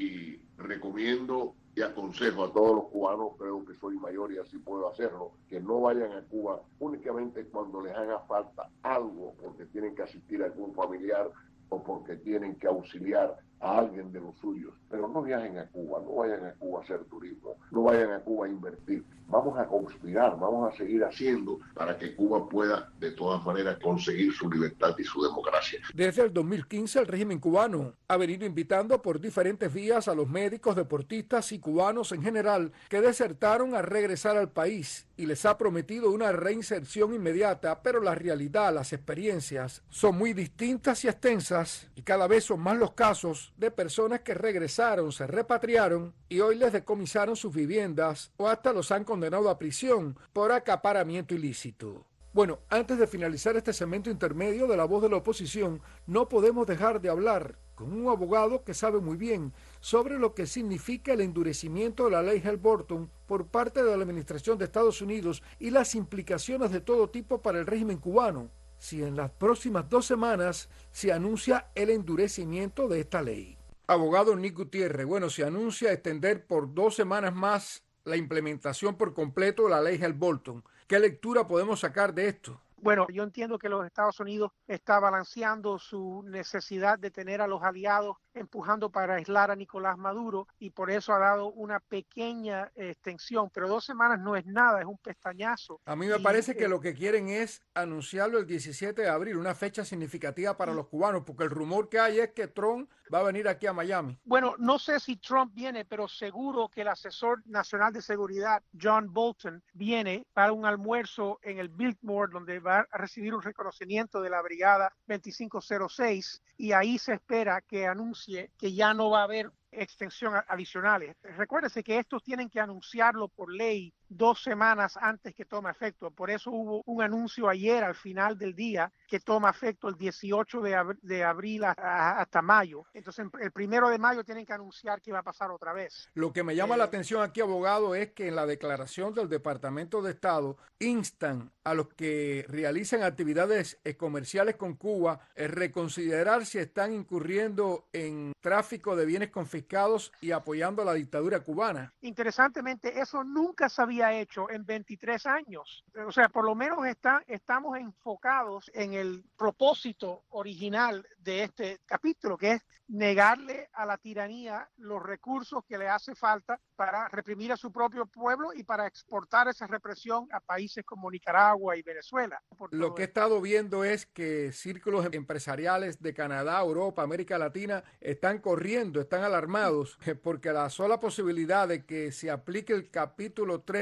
y recomiendo y aconsejo a todos los cubanos, creo que soy mayor y así puedo hacerlo, que no vayan a Cuba únicamente cuando les haga falta algo, porque tienen que asistir a algún familiar o porque tienen que auxiliar a alguien de los suyos. Pero no viajen a Cuba, no vayan a Cuba a hacer turismo, no vayan a Cuba a invertir. Vamos a conspirar, vamos a seguir haciendo para que Cuba pueda de todas maneras conseguir su libertad y su democracia. Desde el dos mil quince el régimen cubano ha venido invitando por diferentes vías a los médicos, deportistas y cubanos en general que desertaron a regresar al país y les ha prometido una reinserción inmediata, pero la realidad, las experiencias son muy distintas y extensas y cada vez son más los casos de personas que regresaron, se repatriaron y hoy les decomisaron sus viviendas o hasta los han condenado a prisión por acaparamiento ilícito. Bueno, antes de finalizar este segmento intermedio de La Voz de la Oposición, no podemos dejar de hablar con un abogado que sabe muy bien sobre lo que significa el endurecimiento de la ley Helms-Burton por parte de la administración de Estados Unidos y las implicaciones de todo tipo para el régimen cubano, si en las próximas dos semanas se anuncia el endurecimiento de esta ley. Abogado Nick Gutiérrez, bueno, se anuncia extender por dos semanas más la implementación por completo de la ley Helms-Burton. ¿Qué lectura podemos sacar de esto? Bueno, yo entiendo que los Estados Unidos está balanceando su necesidad de tener a los aliados empujando para aislar a Nicolás Maduro y por eso ha dado una pequeña extensión, pero dos semanas no es nada, es un pestañazo. A mí me y, parece que eh, lo que quieren es anunciarlo el diecisiete de abril, una fecha significativa para los cubanos, porque el rumor que hay es que Trump va a venir aquí a Miami. Bueno, no sé si Trump viene, pero seguro que el asesor nacional de seguridad, John Bolton, viene para un almuerzo en el Biltmore, donde va a recibir un reconocimiento de la Brigada veinticinco cero seis y ahí se espera que anuncie que ya no va a haber extensión adicionales. Recuérdese que estos tienen que anunciarlo por ley dos semanas antes que tome efecto. Por eso hubo un anuncio ayer al final del día que toma efecto el dieciocho de abril, de abril a, a, hasta mayo. Entonces el primero de mayo tienen que anunciar que va a pasar otra vez. Lo que me llama eh, la atención aquí, abogado, es que en la declaración del Departamento de Estado instan a los que realicen actividades comerciales con Cuba a reconsiderar si están incurriendo en tráfico de bienes confiscados y apoyando a la dictadura cubana. Interesantemente, eso nunca se había hecho en veintitrés años. O sea, por lo menos está, estamos enfocados en el propósito original de este capítulo, que es negarle a la tiranía los recursos que le hace falta para reprimir a su propio pueblo y para exportar esa represión a países como Nicaragua y Venezuela. Lo que he estado viendo es que círculos empresariales de Canadá, Europa, América Latina están corriendo, están alarmados, porque la sola posibilidad de que se aplique el capítulo tres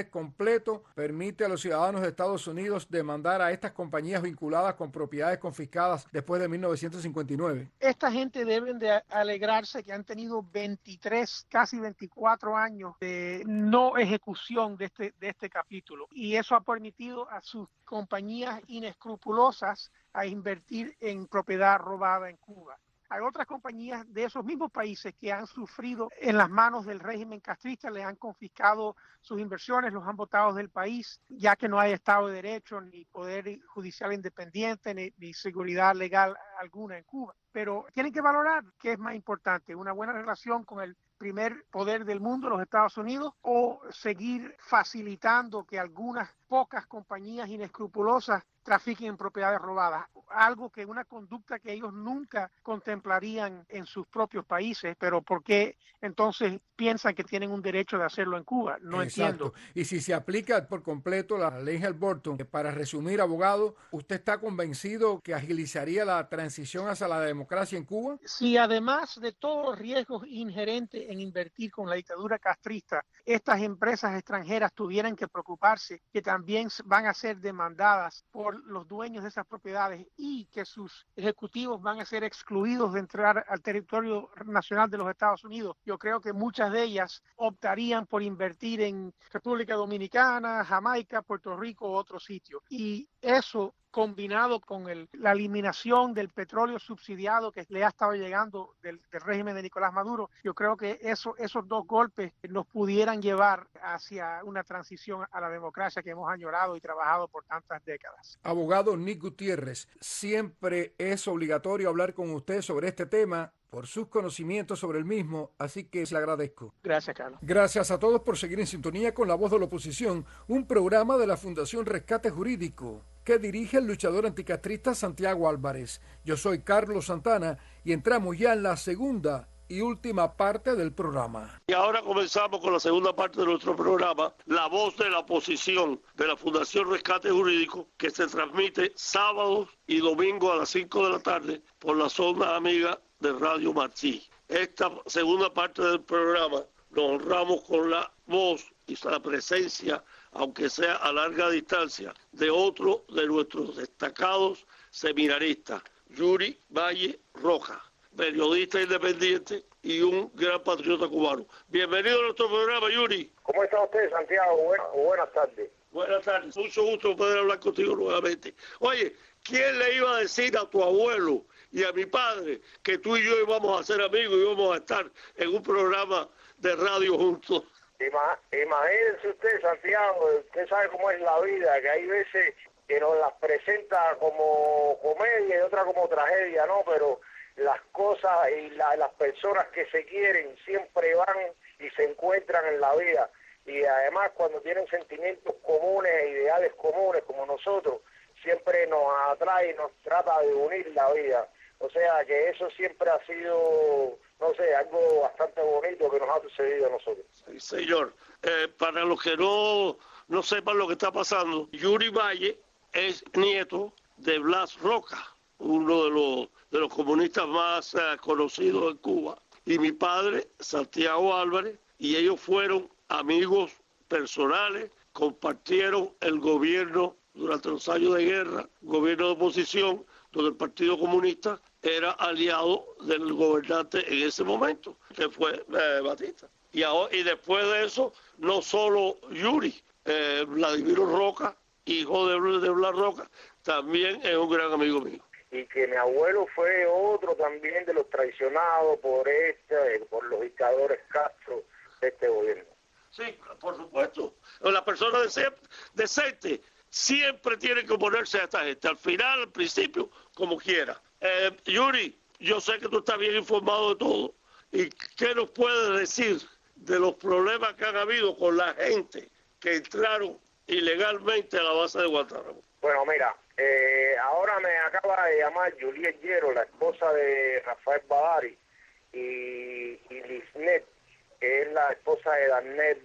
viernes completo permite a los ciudadanos de Estados Unidos demandar a estas compañías vinculadas con propiedades confiscadas después de mil novecientos cincuenta y nueve. Esta gente deben de alegrarse que han tenido veintitrés, casi veinticuatro años de no ejecución de este, de este capítulo. Y eso ha permitido a sus compañías inescrupulosas a invertir en propiedad robada en Cuba. Hay otras compañías de esos mismos países que han sufrido en las manos del régimen castrista, le han confiscado sus inversiones, los han botado del país, ya que no hay Estado de Derecho, ni poder judicial independiente, ni, ni seguridad legal alguna en Cuba. Pero tienen que valorar qué es más importante, una buena relación con el primer poder del mundo, los Estados Unidos, o seguir facilitando que algunas pocas compañías inescrupulosas trafiquen en propiedades robadas, algo que una conducta que ellos nunca contemplarían en sus propios países, pero ¿por qué entonces piensan que tienen un derecho de hacerlo en Cuba? No Exacto. entiendo. Y si se aplica por completo la ley Helms-Burton, para resumir, abogado, ¿usted está convencido que agilizaría la transición hacia la democracia en Cuba? Si además de todos los riesgos inherentes en invertir con la dictadura castrista, estas empresas extranjeras tuvieran que preocuparse que también van a ser demandadas por los dueños de esas propiedades y que sus ejecutivos van a ser excluidos de entrar al territorio nacional de los Estados Unidos, yo creo que muchas de ellas optarían por invertir en República Dominicana, Jamaica, Puerto Rico u otro sitio. Y eso, combinado con el, la eliminación del petróleo subsidiado que le ha estado llegando del, del régimen de Nicolás Maduro, yo creo que eso, esos dos golpes nos pudieran llevar hacia una transición a la democracia que hemos añorado y trabajado por tantas décadas. Abogado Nick Gutiérrez, siempre es obligatorio hablar con usted sobre este tema por sus conocimientos sobre el mismo, así que le agradezco. Gracias, Carlos. Gracias a todos por seguir en sintonía con La Voz de la Oposición, un programa de la Fundación Rescate Jurídico que dirige el luchador anticastrista Santiago Álvarez. Yo soy Carlos Santana y entramos ya en la segunda y última parte del programa. Y ahora comenzamos con la segunda parte de nuestro programa, La Voz de la Oposición, de la Fundación Rescate Jurídico, que se transmite sábados y domingos a las cinco de la tarde por la zona amiga de Radio Martí. Esta segunda parte del programa nos honramos con la voz y la presencia, aunque sea a larga distancia, de otro de nuestros destacados seminaristas, Yuri Valle Rojas, periodista independiente y un gran patriota cubano. Bienvenido a nuestro programa, Yuri. ¿Cómo está usted, Santiago? Buenas, buenas tardes. Buenas tardes. Mucho gusto poder hablar contigo nuevamente. Oye, ¿quién le iba a decir a tu abuelo y a mi padre que tú y yo íbamos a ser amigos y íbamos a estar en un programa de radio juntos? Ima, imagínense usted, Santiago, usted sabe cómo es la vida, que hay veces que nos las presenta como comedia y otra como tragedia, ¿no? Pero las cosas y la, las personas que se quieren siempre van y se encuentran en la vida. Y además cuando tienen sentimientos comunes e ideales comunes como nosotros, siempre nos atrae y nos trata de unir la vida. O sea que eso siempre ha sido, no sé, algo bastante bonito que nos ha sucedido a nosotros. Sí, señor. Eh, para los que no, no sepan lo que está pasando, Yuri Valle es nieto de Blas Roca, uno de los, de los comunistas más eh, conocidos en Cuba. Y mi padre, Santiago Álvarez, y ellos fueron amigos personales, compartieron el gobierno durante los años de guerra, gobierno de oposición, donde el Partido Comunista era aliado del gobernante en ese momento, que fue eh, Batista. Y, ahora, y después de eso, no solo Yuri, eh, Vladimiro Roca, hijo de, de Blas Roca, también es un gran amigo mío. Y que mi abuelo fue otro también de los traicionados por este, por los dictadores Castro de este gobierno. Sí, por supuesto. La persona decente siempre tiene que oponerse a esta gente, al final, al principio, como quiera. Eh, Yuri, yo sé que tú estás bien informado de todo. ¿Y qué nos puedes decir de los problemas que han habido con la gente que entraron ilegalmente a la base de Guantánamo? Bueno, mira, eh, ahora me acaba de llamar Juliet Llero, la esposa de Rafael Badari, y, y Lisnet, que es la esposa de Darnet,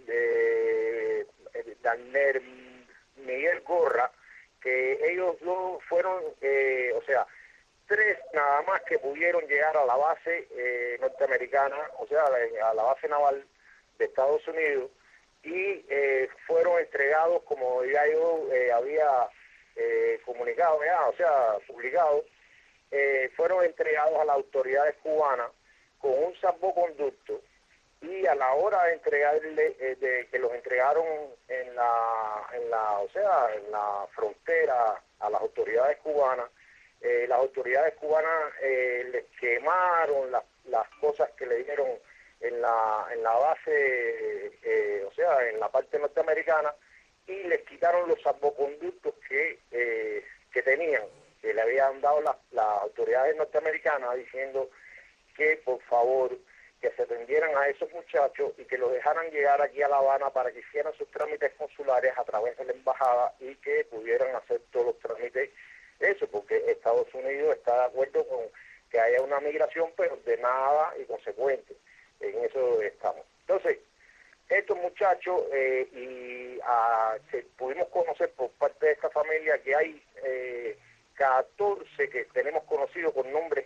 de, de Darnet Miguel Gorra, que ellos dos fueron, eh, o sea, tres nada más que pudieron llegar a la base eh, norteamericana, o sea, a la base naval de Estados Unidos, y eh, fueron entregados, como ya yo eh, había eh, comunicado, ya, o sea, publicado, eh, fueron entregados a las autoridades cubanas con un salvoconducto, y a la hora de entregarle, eh, de que los entregaron en la, en la, o sea, en la frontera a las autoridades cubanas, eh, las autoridades cubanas eh, les quemaron las, las cosas que le dieron en la, en la base, eh, o sea, en la parte norteamericana, y les quitaron los salvoconductos que, eh, que tenían, que le habían dado las, las autoridades norteamericanas, diciendo que por favor que se atendieran a esos muchachos y que los dejaran llegar aquí a La Habana para que hicieran sus trámites consulares a través de la embajada y que pudieran hacer todos los trámites, eso, porque Estados Unidos está de acuerdo con que haya una migración, pero ordenada y consecuente. En eso estamos. Entonces, estos muchachos, eh, y a, se, pudimos conocer por parte de esta familia que hay eh, catorce que tenemos conocidos con nombres,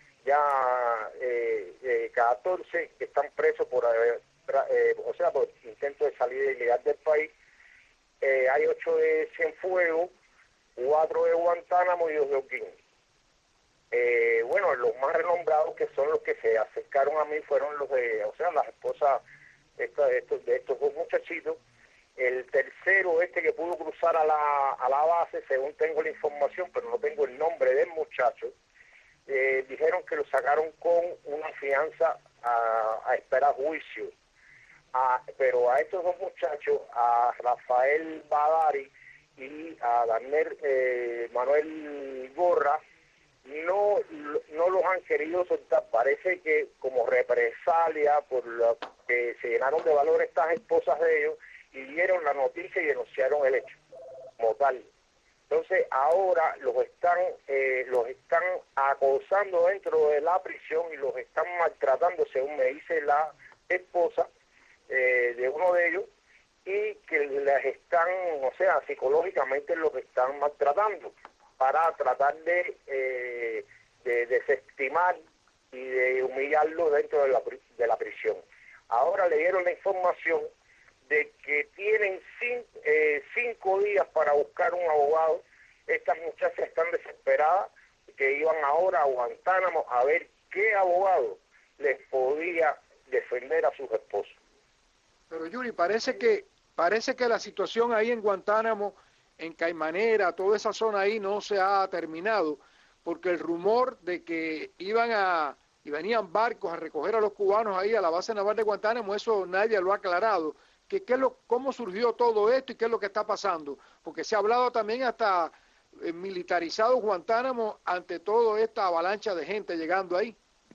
ya eh, eh, catorce que están presos por, eh, eh, o sea, por intento de salida ilegal del país. Eh, hay ocho de Cienfuegos, cuatro de Guantánamo y dos de Holguín. Eh, bueno, los más renombrados, que son los que se acercaron a mí, fueron los de, o sea, las esposas esta, de, estos, de estos dos muchachitos. El tercero, este que pudo cruzar a la, a la base, según tengo la información, pero no tengo el nombre del muchacho, eh, dijeron que lo sacaron con una fianza a, a esperar juicio. A, pero a estos dos muchachos, a Rafael Badari y a Daniel eh, Manuel Gorra, no no los han querido soltar. Parece que como represalia por lo que se llenaron de valor estas esposas de ellos y dieron la noticia y denunciaron el hecho como tal. Entonces ahora los están eh, los están acosando dentro de la prisión y los están maltratando, según me dice la esposa eh, de uno de ellos, y que les están, o sea, psicológicamente los están maltratando para tratar de, eh, de desestimar y de humillarlo dentro de la, de la prisión. Ahora le dieron la información de que tienen cinco, eh, cinco días para buscar un abogado. Estas muchachas están desesperadas, que iban ahora a Guantánamo a ver qué abogado les podía defender a sus esposos. Pero Yuri, parece que, parece que la situación ahí en Guantánamo, en Caimanera, toda esa zona ahí no se ha terminado, porque el rumor de que iban a y venían barcos a recoger a los cubanos ahí a la base naval de Guantánamo, eso nadie lo ha aclarado. ¿Qué, qué es lo, ¿Cómo surgió todo esto y qué es lo que está pasando? Porque se ha hablado también hasta eh, militarizado Guantánamo ante toda esta avalancha de gente llegando ahí.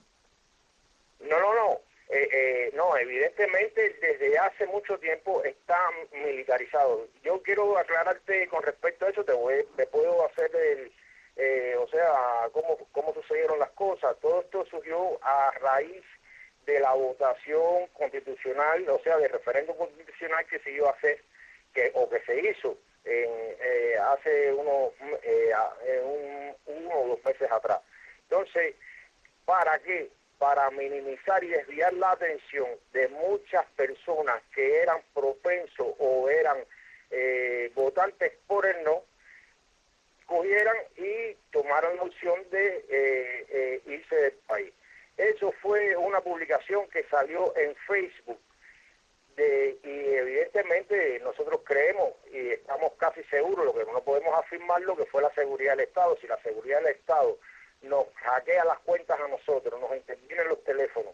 No, no, no. Eh, eh, no, evidentemente desde hace mucho tiempo está militarizado. Yo quiero aclararte con respecto a eso, te, voy, te puedo hacer el, eh, o sea, cómo, cómo sucedieron las cosas. Todo esto surgió a raíz de la votación constitucional, o sea, de referéndum constitucional que se iba a hacer, que, o que se hizo en, eh, hace uno, eh, un, uno o dos meses atrás. Entonces, ¿para qué? Para minimizar y desviar la atención de muchas personas que eran propensos o eran eh, votantes por el no, cogieran y tomaron la opción de eh, eh, irse del país. Eso fue una publicación que salió en Facebook de, y evidentemente nosotros creemos y estamos casi seguros, lo que no podemos afirmar, lo que fue la seguridad del Estado. Si la seguridad del Estado nos hackea las cuentas a nosotros, nos interviene los teléfonos,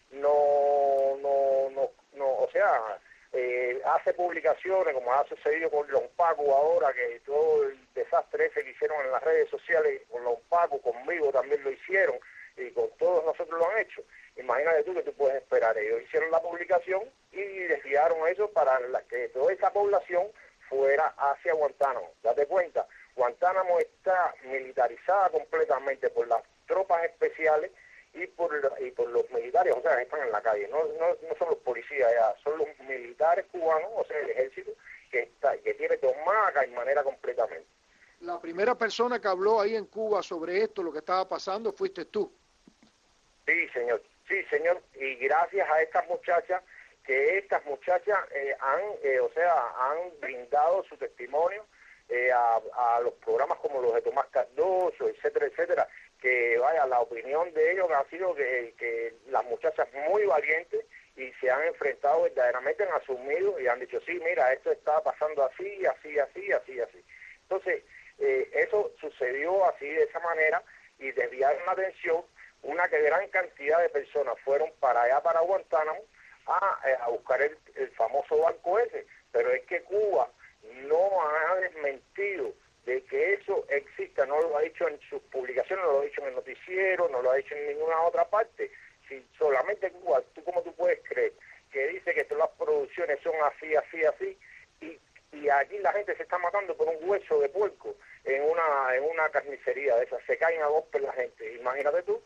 no, no, no, no o sea, eh, hace publicaciones como ha sucedido con Lompaco ahora, que todo el desastre ese que hicieron en las redes sociales con Lompaco, conmigo también lo hicieron y con todos nosotros lo han hecho. Imagínate tú que tú puedes esperar. Ellos hicieron la publicación y desviaron eso para la que toda esa población fuera hacia Guantánamo. Date cuenta, Guantánamo está militarizada completamente por las tropas especiales y por y por los militares, o sea, que están en la calle. No, no, no son los policías ya, son los militares cubanos, o sea, el ejército, que está que tiene tomada a Caimanera completamente. La primera persona que habló ahí en Cuba sobre esto, lo que estaba pasando, fuiste tú. Sí, señor. Sí, señor. Y gracias a estas muchachas que estas muchachas eh, han, eh, o sea, han brindado su testimonio eh, a, a los programas como los de Tomás Cardoso, etcétera, etcétera, que vaya, la opinión de ellos ha sido que, que las muchachas muy valientes y se han enfrentado verdaderamente, han asumido y han dicho, sí, mira, esto está pasando así, así, así, así, así. Entonces, eh, eso sucedió así, de esa manera, y desviaron la atención, una que gran cantidad de personas fueron para allá, para Guantánamo, a, a buscar el, el famoso barco ese, pero es que Cuba no ha desmentido de que eso exista, no lo ha dicho en sus publicaciones, no lo ha dicho en el noticiero, no lo ha dicho en ninguna otra parte. Si solamente Cuba, ¿tú cómo tú puedes creer que dice que todas las producciones son así, así, así, y, y aquí la gente se está matando por un hueso de puerco en una en una carnicería de esas, se caen a golpes la gente, imagínate tú.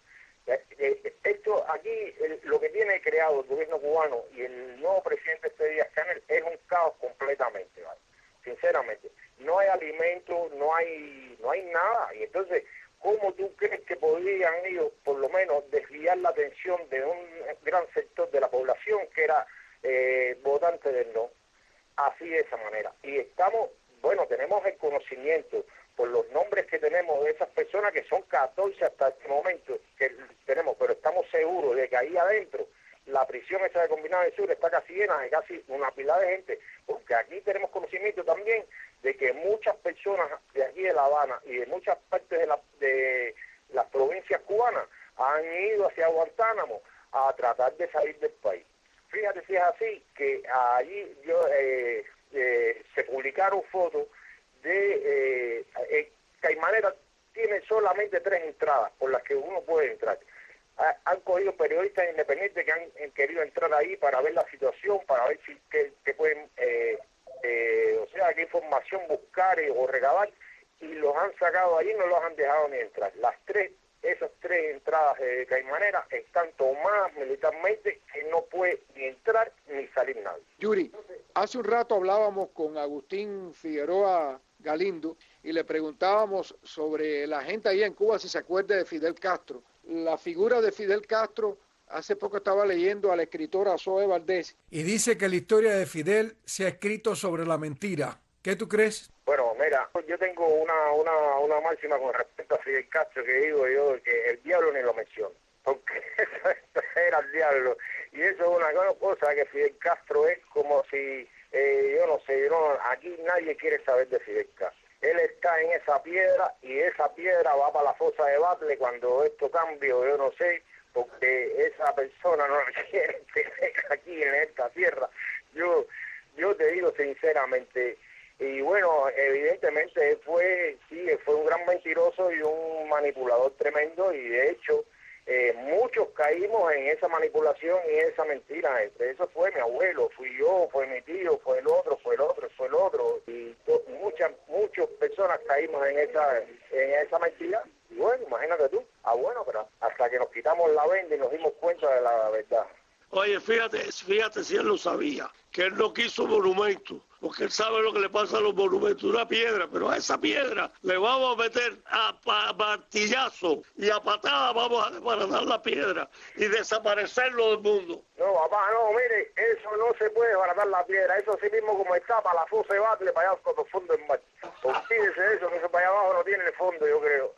Esto aquí, el, lo que tiene creado el gobierno cubano y el nuevo presidente este Díaz-Canel es un caos completamente, ¿vale? Sinceramente, no hay alimento, no hay no hay nada, y entonces, ¿cómo tú crees que podrían ellos, por lo menos, desviar la atención de un gran sector de la población que era eh, votante del no? Así de esa manera. Y estamos, bueno, tenemos el conocimiento por los nombres que tenemos de esas personas, que son catorce hasta este momento que tenemos, pero estamos seguros de que ahí adentro la prisión esa de Combinado del Sur está casi llena de casi una pila de gente, porque aquí tenemos conocimiento también de que muchas personas de aquí de La Habana y de muchas partes de, la, de las provincias cubanas han ido hacia Guantánamo a tratar de salir del país. Fíjate si es así, que allí yo, eh, eh, se publicaron fotos de eh, eh, Caimanera tiene solamente tres entradas por las que uno puede entrar. Ha, han cogido periodistas independientes que han, han querido entrar ahí para ver la situación, para ver si que, que pueden, eh, eh, o sea, qué información buscar eh, o recabar, y los han sacado ahí y no los han dejado ni entrar. Las tres, esas tres entradas de Caimanera están tomadas militarmente, que no puede ni entrar ni salir nadie. Yuri, hace un rato hablábamos con Agustín Figueroa Galindo y le preguntábamos sobre la gente ahí en Cuba si se acuerda de Fidel Castro. La figura de Fidel Castro, hace poco estaba leyendo a la escritora Zoe Valdés. Y dice que la historia de Fidel se ha escrito sobre la mentira. ¿Qué tú crees? Bueno, mira, yo tengo una, una, una máxima con respecto a Fidel Castro, que digo yo que el diablo ni lo menciona, porque eso era el diablo. Y eso es una cosa que Fidel Castro es como si, eh, yo no sé, yo no, aquí nadie quiere saber de Fidel Castro. Él está en esa piedra y esa piedra va para la fosa de Batle cuando esto cambie, yo no sé, porque esa persona no la quiere aquí en esta tierra. Yo, yo te digo sinceramente, y bueno, evidentemente él fue, sí, fue un gran mentiroso y un manipulador tremendo, y de hecho eh, muchos caímos en esa manipulación y esa mentira. Entre eso fue mi abuelo, fui yo, fue mi tío, fue el otro, fue el otro, fue el otro, y to, muchas muchas personas caímos en esa en esa mentira. Y bueno, imagínate tú, ah bueno, pero hasta que nos quitamos la venda y nos dimos cuenta de la verdad. Oye, fíjate, fíjate si él lo sabía, que él no quiso monumentos, porque él sabe lo que le pasa a los monumentos, una piedra, pero a esa piedra le vamos a meter a, a martillazo y a patada vamos a desbaratar la piedra y desaparecerlo del mundo. No, papá, no, mire, eso no se puede desbaratar la piedra, eso sí mismo como está para la fosa de Batle, para allá con el fondo del mar. Olvídese de eso, que eso para allá abajo no tiene el fondo, yo creo.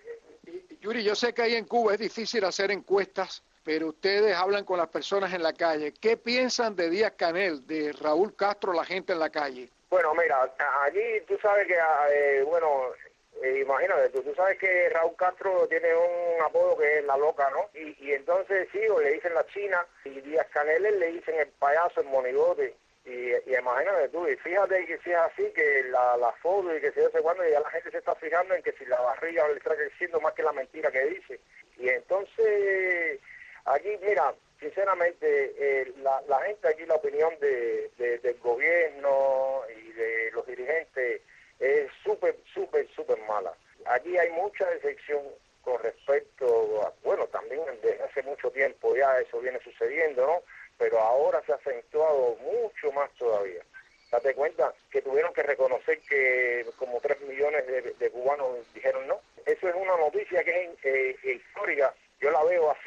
Y, Yuri, yo sé que ahí en Cuba es difícil hacer encuestas, pero ustedes hablan con las personas en la calle. ¿Qué piensan de Díaz-Canel, de Raúl Castro, la gente en la calle? Bueno, mira, allí tú sabes que, eh, bueno, eh, imagínate, tú, tú sabes que Raúl Castro tiene un apodo que es la loca, ¿no? Y, y entonces sí, o le dicen la China, y Díaz-Canel le dicen el payaso, el monigote. Y, y imagínate tú, y fíjate que si es así, que la, la foto y que se hace cuando ya la gente se está fijando en que si la barriga le está creciendo más que la mentira que dice. Y entonces aquí, mira, sinceramente, eh, la, la gente aquí, la opinión de, de, del gobierno y de los dirigentes es súper, súper, súper mala. Aquí hay mucha decepción con respecto a, bueno, también desde hace mucho tiempo ya eso viene sucediendo, ¿no? Pero ahora se ha acentuado mucho más todavía. Date cuenta que tuvieron que reconocer que como tres millones de, de cubanos dijeron no. Eso es una noticia que es eh, histórica. Yo la veo así,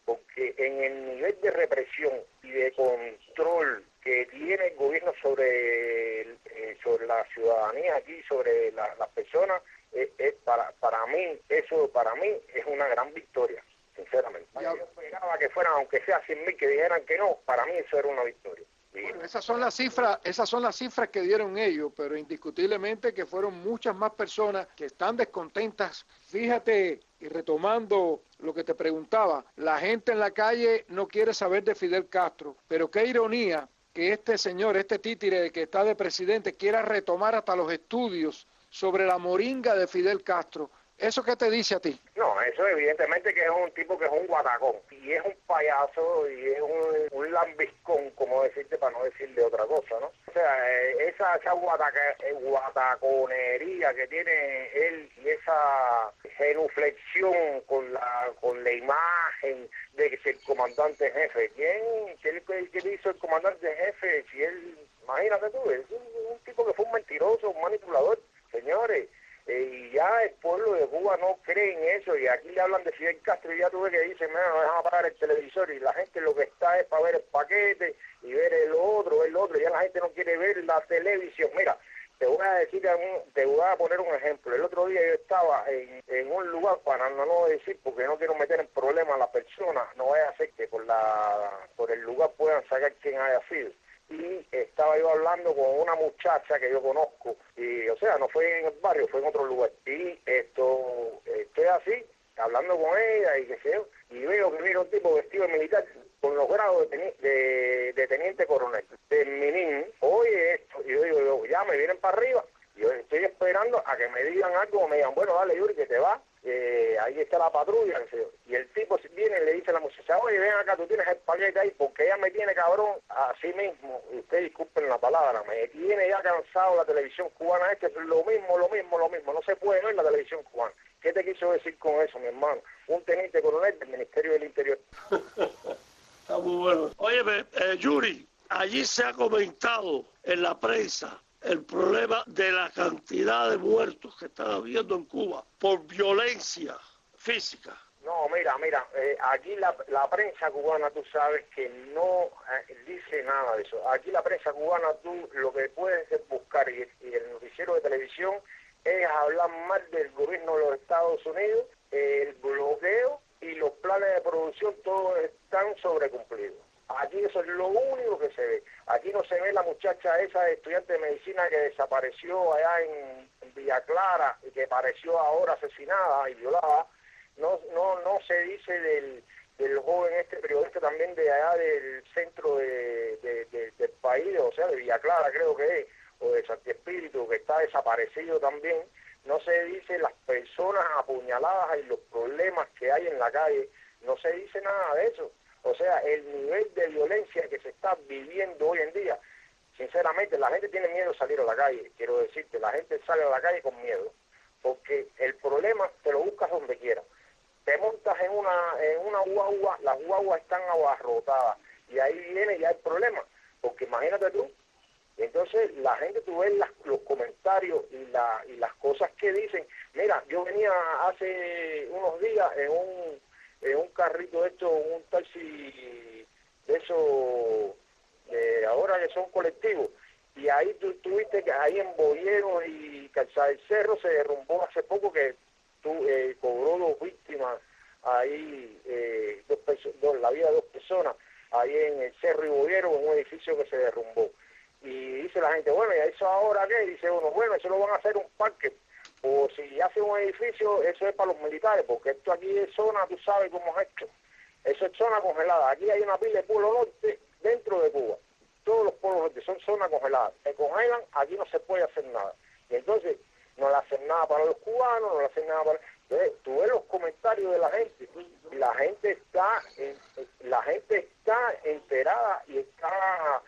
porque en el nivel de represión y de control que tiene el gobierno sobre, el, eh, sobre la ciudadanía aquí, sobre la, las personas, eh, eh, para, para mí, eso para mí es una gran victoria, sinceramente. Yo esperaba que fueran, aunque sea cien mil que dijeran que no, para mí eso era una victoria. Bueno, esas son las cifras, esas son las cifras que dieron ellos, pero indiscutiblemente que fueron muchas más personas que están descontentas. Fíjate, y retomando lo que te preguntaba, la gente en la calle no quiere saber de Fidel Castro, pero qué ironía que este señor, este títere que está de presidente, quiera retomar hasta los estudios sobre la moringa de Fidel Castro. ¿Eso qué te dice a ti? No, eso evidentemente que es un tipo que es un guatacón, y es un payaso, y es un, un lambiscón, como decirte, para no decirle otra cosa, ¿no? O sea, eh, esa, esa guataca, eh, guataconería que tiene él, y esa genuflexión con la con la imagen de que es el comandante jefe. ¿Quién? ¿Qué, qué, qué hizo el comandante jefe? Si él, imagínate tú, es un, un tipo que fue un mentiroso, un manipulador, señores. Eh, y ya el pueblo de Cuba no cree en eso, y aquí le hablan de Fidel Castro y ya tú ves que dicen, no, no dejan apagar el televisor, y la gente lo que está es para ver el paquete y ver el otro, el otro, ya la gente no quiere ver la televisión. Mira, te voy a decir, te voy a poner un ejemplo. El otro día yo estaba en, en un lugar, para no, no decir, porque no quiero meter en problemas a la persona, no vaya a ser que por, la, por el lugar puedan sacar quién haya sido. Y estaba yo hablando con una muchacha que yo conozco, y o sea, no fue en el barrio, fue en otro lugar, y esto, estoy así, hablando con ella, y qué sé yo, y veo que viene un tipo vestido de militar, con los grados de, teni de, de teniente coronel, de Minin. Oye esto, y yo digo, yo, ya me vienen para arriba, yo estoy esperando a que me digan algo, o me digan, bueno, dale Yuri, que te va, eh, ahí está la patrulla, qué sé yo. Y el tipo viene y le dice a la muchacha, oye, ven acá, tú tienes el paquete ahí, porque ella me tiene, cabrón, a sí mismo, y ustedes disculpen la palabra, me tiene ya cansado la televisión cubana, este es lo mismo, lo mismo, lo mismo, no se puede ver la televisión cubana. ¿Qué te quiso decir con eso, mi hermano? Un teniente coronel del Ministerio del Interior. Está muy bueno. Oye, eh, Yuri, allí se ha comentado en la prensa el problema de la cantidad de muertos que están habiendo en Cuba por violencia física. No, mira, mira, eh, aquí la, la prensa cubana, tú sabes que no eh, dice nada de eso. Aquí la prensa cubana, tú lo que puedes es buscar, y, y el noticiero de televisión es hablar mal del gobierno de los Estados Unidos, eh, el bloqueo y los planes de producción, todos están sobrecumplidos. Aquí eso es lo único que se ve. Aquí no se ve la muchacha esa estudiante de medicina que desapareció allá en, en Villa Clara y que apareció ahora asesinada y violada. No, no, no se dice del, del joven este periodista también de allá del centro de, de, de, del país, o sea, de Villa Clara creo que es, o de Santi Espíritu, que está desaparecido también. No se dice las personas apuñaladas y los problemas que hay en la calle, no se dice nada de eso. O sea, el nivel de violencia que se está viviendo hoy en día, sinceramente, la gente tiene miedo de salir a la calle, quiero decirte, la gente sale a la calle con miedo, porque el problema te lo buscas donde quieras. Te montas en una, en una guagua, las guaguas están abarrotadas, y ahí viene ya el problema, porque imagínate tú, entonces la gente, tú ves las, los comentarios y, la, y las cosas que dicen. Mira, yo venía hace unos días en un, en un carrito de esto, un taxi de esos, de ahora que son colectivos, y ahí tú tuviste que ahí en Boyero y Calzada del Cerro se derrumbó hace poco, que tú, eh, cobró dos víctimas, ahí eh, dos, dos, la vida de dos personas, ahí en el Cerro y Boyero, en un edificio que se derrumbó. Y dice la gente, bueno, ¿y eso ahora qué? Dice uno, bueno, eso lo van a hacer un parque, o si hacen un edificio, eso es para los militares, porque esto aquí es zona, tú sabes cómo es esto, eso es zona congelada. Aquí hay una pila de Polo Norte dentro de Cuba, todos los polos norte son zonas congeladas, se congelan, aquí no se puede hacer nada. Y entonces no le hacen nada para los cubanos, no le hacen nada para... Entonces, tú ves los comentarios de la gente, y la gente está, en, la gente está enterada y está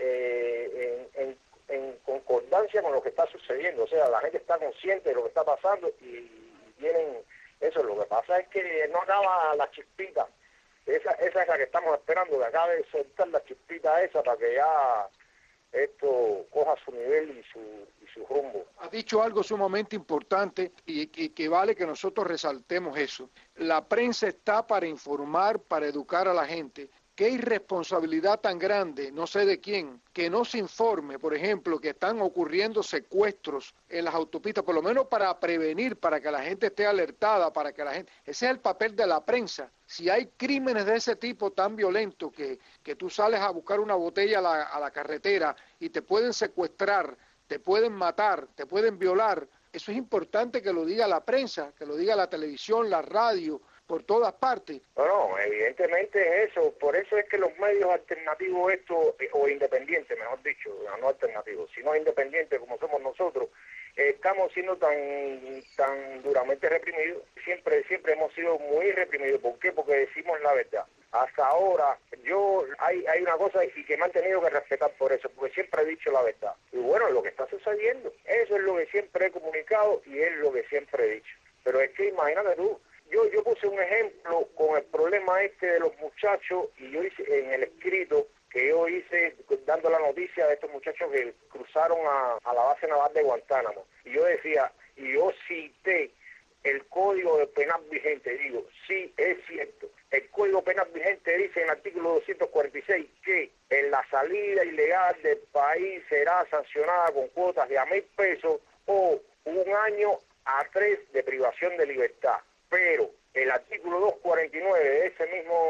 eh, en, en, en concordancia con lo que está sucediendo. O sea, la gente está consciente de lo que está pasando, y, y tienen eso. Lo que pasa es que no acaba la chispita, esa, esa es la que estamos esperando, que acabe de soltar la chispita esa para que ya esto coja su nivel y su, y su rumbo. Ha dicho algo sumamente importante y, y que vale que nosotros resaltemos eso. La prensa está para informar, para educar a la gente. Qué irresponsabilidad tan grande, no sé de quién, que no se informe, por ejemplo, que están ocurriendo secuestros en las autopistas, por lo menos para prevenir, para que la gente esté alertada, para que la gente... Ese es el papel de la prensa. Si hay crímenes de ese tipo tan violentos que, que tú sales a buscar una botella a la, a la carretera y te pueden secuestrar, te pueden matar, te pueden violar, eso es importante que lo diga la prensa, que lo diga la televisión, la radio, por todas partes. No, no, evidentemente es eso. Por eso es que los medios alternativos estos, o independientes, mejor dicho, no alternativos, sino independientes como somos nosotros, eh, estamos siendo tan tan duramente reprimidos. Siempre siempre hemos sido muy reprimidos. ¿Por qué? Porque decimos la verdad. Hasta ahora, yo hay hay una cosa y que me han tenido que respetar por eso, porque siempre he dicho la verdad. Y bueno, lo que está sucediendo, eso es lo que siempre he comunicado y es lo que siempre he dicho. Pero es que imagínate tú, Yo, yo puse un ejemplo con el problema este de los muchachos y yo hice en el escrito que yo hice dando la noticia de estos muchachos que cruzaron a, a la base naval de Guantánamo. Y yo decía, y yo cité el código de penal vigente, digo, sí, es cierto. El código penal vigente dice en el artículo doscientos cuarenta y seis que en la salida ilegal del país será sancionada con cuotas de a mil pesos o un año a tres de privación de libertad. Pero el artículo doscientos cuarenta y nueve de ese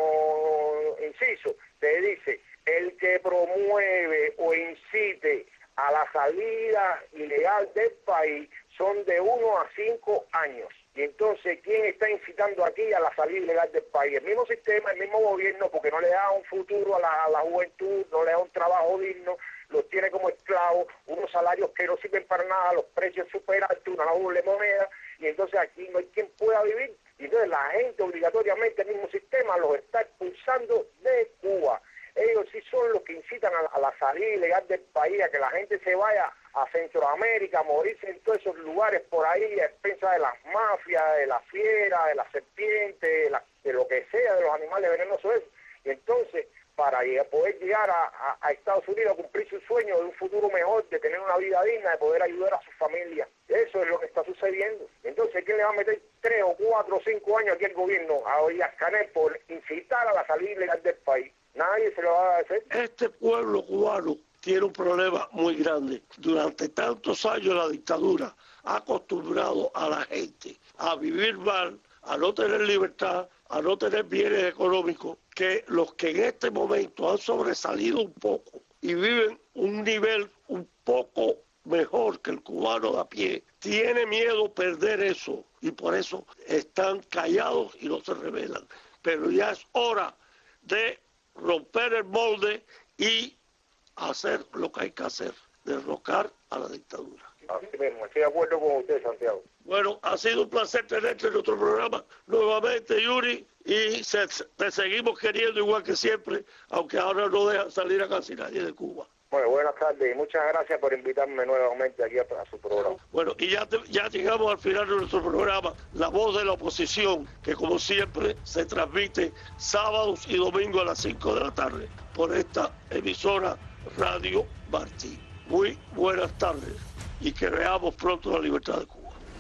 mismo inciso te dice, el que promueve o incite a la salida ilegal del país son de uno a cinco años. Y entonces, ¿quién está incitando aquí a la salida ilegal del país? El mismo sistema, el mismo gobierno, porque no le da un futuro a la, a la juventud, no le da un trabajo digno, los tiene como esclavos, unos salarios que no sirven para nada, los precios súper altos, una doble moneda, y entonces aquí no hay quien pueda vivir. Y entonces la gente obligatoriamente, el mismo sistema, los está expulsando de Cuba. Ellos sí son los que incitan a, a la salida ilegal del país, a que la gente se vaya a Centroamérica, a morirse en todos esos lugares por ahí, a expensas de las mafias, de la fiera, de la serpiente, de, la, de lo que sea, de los animales venenosos. Y entonces, para poder llegar a, a, a Estados Unidos a cumplir su sueño de un futuro mejor, de tener una vida digna, de poder ayudar a su familia. Eso es lo que está sucediendo. Entonces, ¿quién le va a meter tres o cuatro o cinco años aquí al gobierno a Díaz-Canel por incitar a la salida ilegal del país? Nadie se lo va a hacer. Este pueblo cubano tiene un problema muy grande. Durante tantos años la dictadura ha acostumbrado a la gente a vivir mal, a no tener libertad, a no tener bienes económicos, que los que en este momento han sobresalido un poco y viven un nivel un poco mejor que el cubano de a pie, tiene miedo perder eso y por eso están callados y no se rebelan. Pero ya es hora de romper el molde y hacer lo que hay que hacer, derrocar a la dictadura. Así mismo, estoy de acuerdo con usted, Santiago. Bueno, ha sido un placer tenerte en nuestro programa nuevamente, Yuri, y se, te seguimos queriendo igual que siempre, aunque ahora no dejan salir a casi nadie de Cuba. Bueno, buenas tardes y muchas gracias por invitarme nuevamente aquí a, a su programa. Bueno, y ya, te, ya llegamos al final de nuestro programa, La Voz de la Oposición, que como siempre se transmite sábados y domingos a las cinco de la tarde por esta emisora Radio Martí. Muy buenas tardes y que veamos pronto la libertad de Cuba.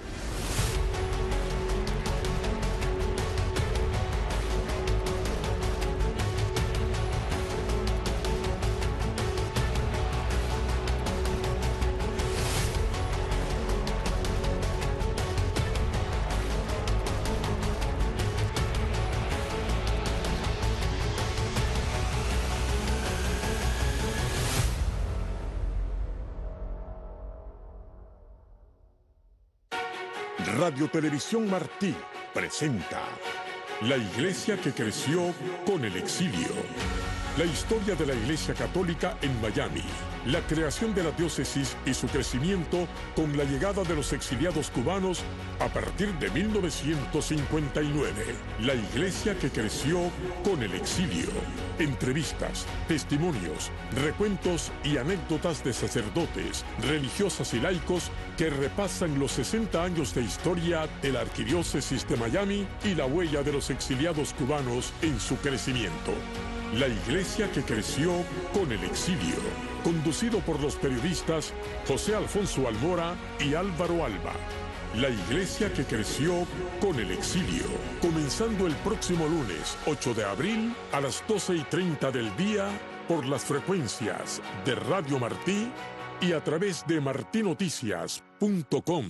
Radio Televisión Martí presenta La Iglesia que creció con el exilio. La historia de la Iglesia Católica en Miami, la creación de la diócesis y su crecimiento con la llegada de los exiliados cubanos a partir de mil novecientos cincuenta y nueve. La Iglesia que creció con el exilio. Entrevistas, testimonios, recuentos y anécdotas de sacerdotes, religiosas y laicos que repasan los sesenta años de historia de la Arquidiócesis de Miami y la huella de los exiliados cubanos en su crecimiento. La iglesia que creció con el exilio. Conducido por los periodistas José Alfonso Almora y Álvaro Alba. La iglesia que creció con el exilio. Comenzando el próximo lunes, ocho de abril, a las doce y treinta del día, por las frecuencias de Radio Martí y a través de martí noticias punto com.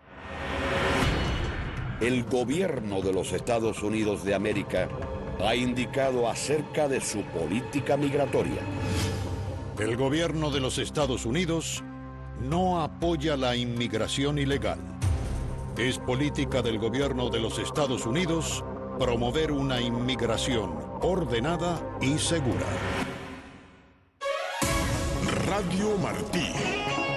El gobierno de los Estados Unidos de América ha indicado acerca de su política migratoria. El gobierno de los Estados Unidos no apoya la inmigración ilegal. Es política del gobierno de los Estados Unidos promover una inmigración ordenada y segura. Radio Martí.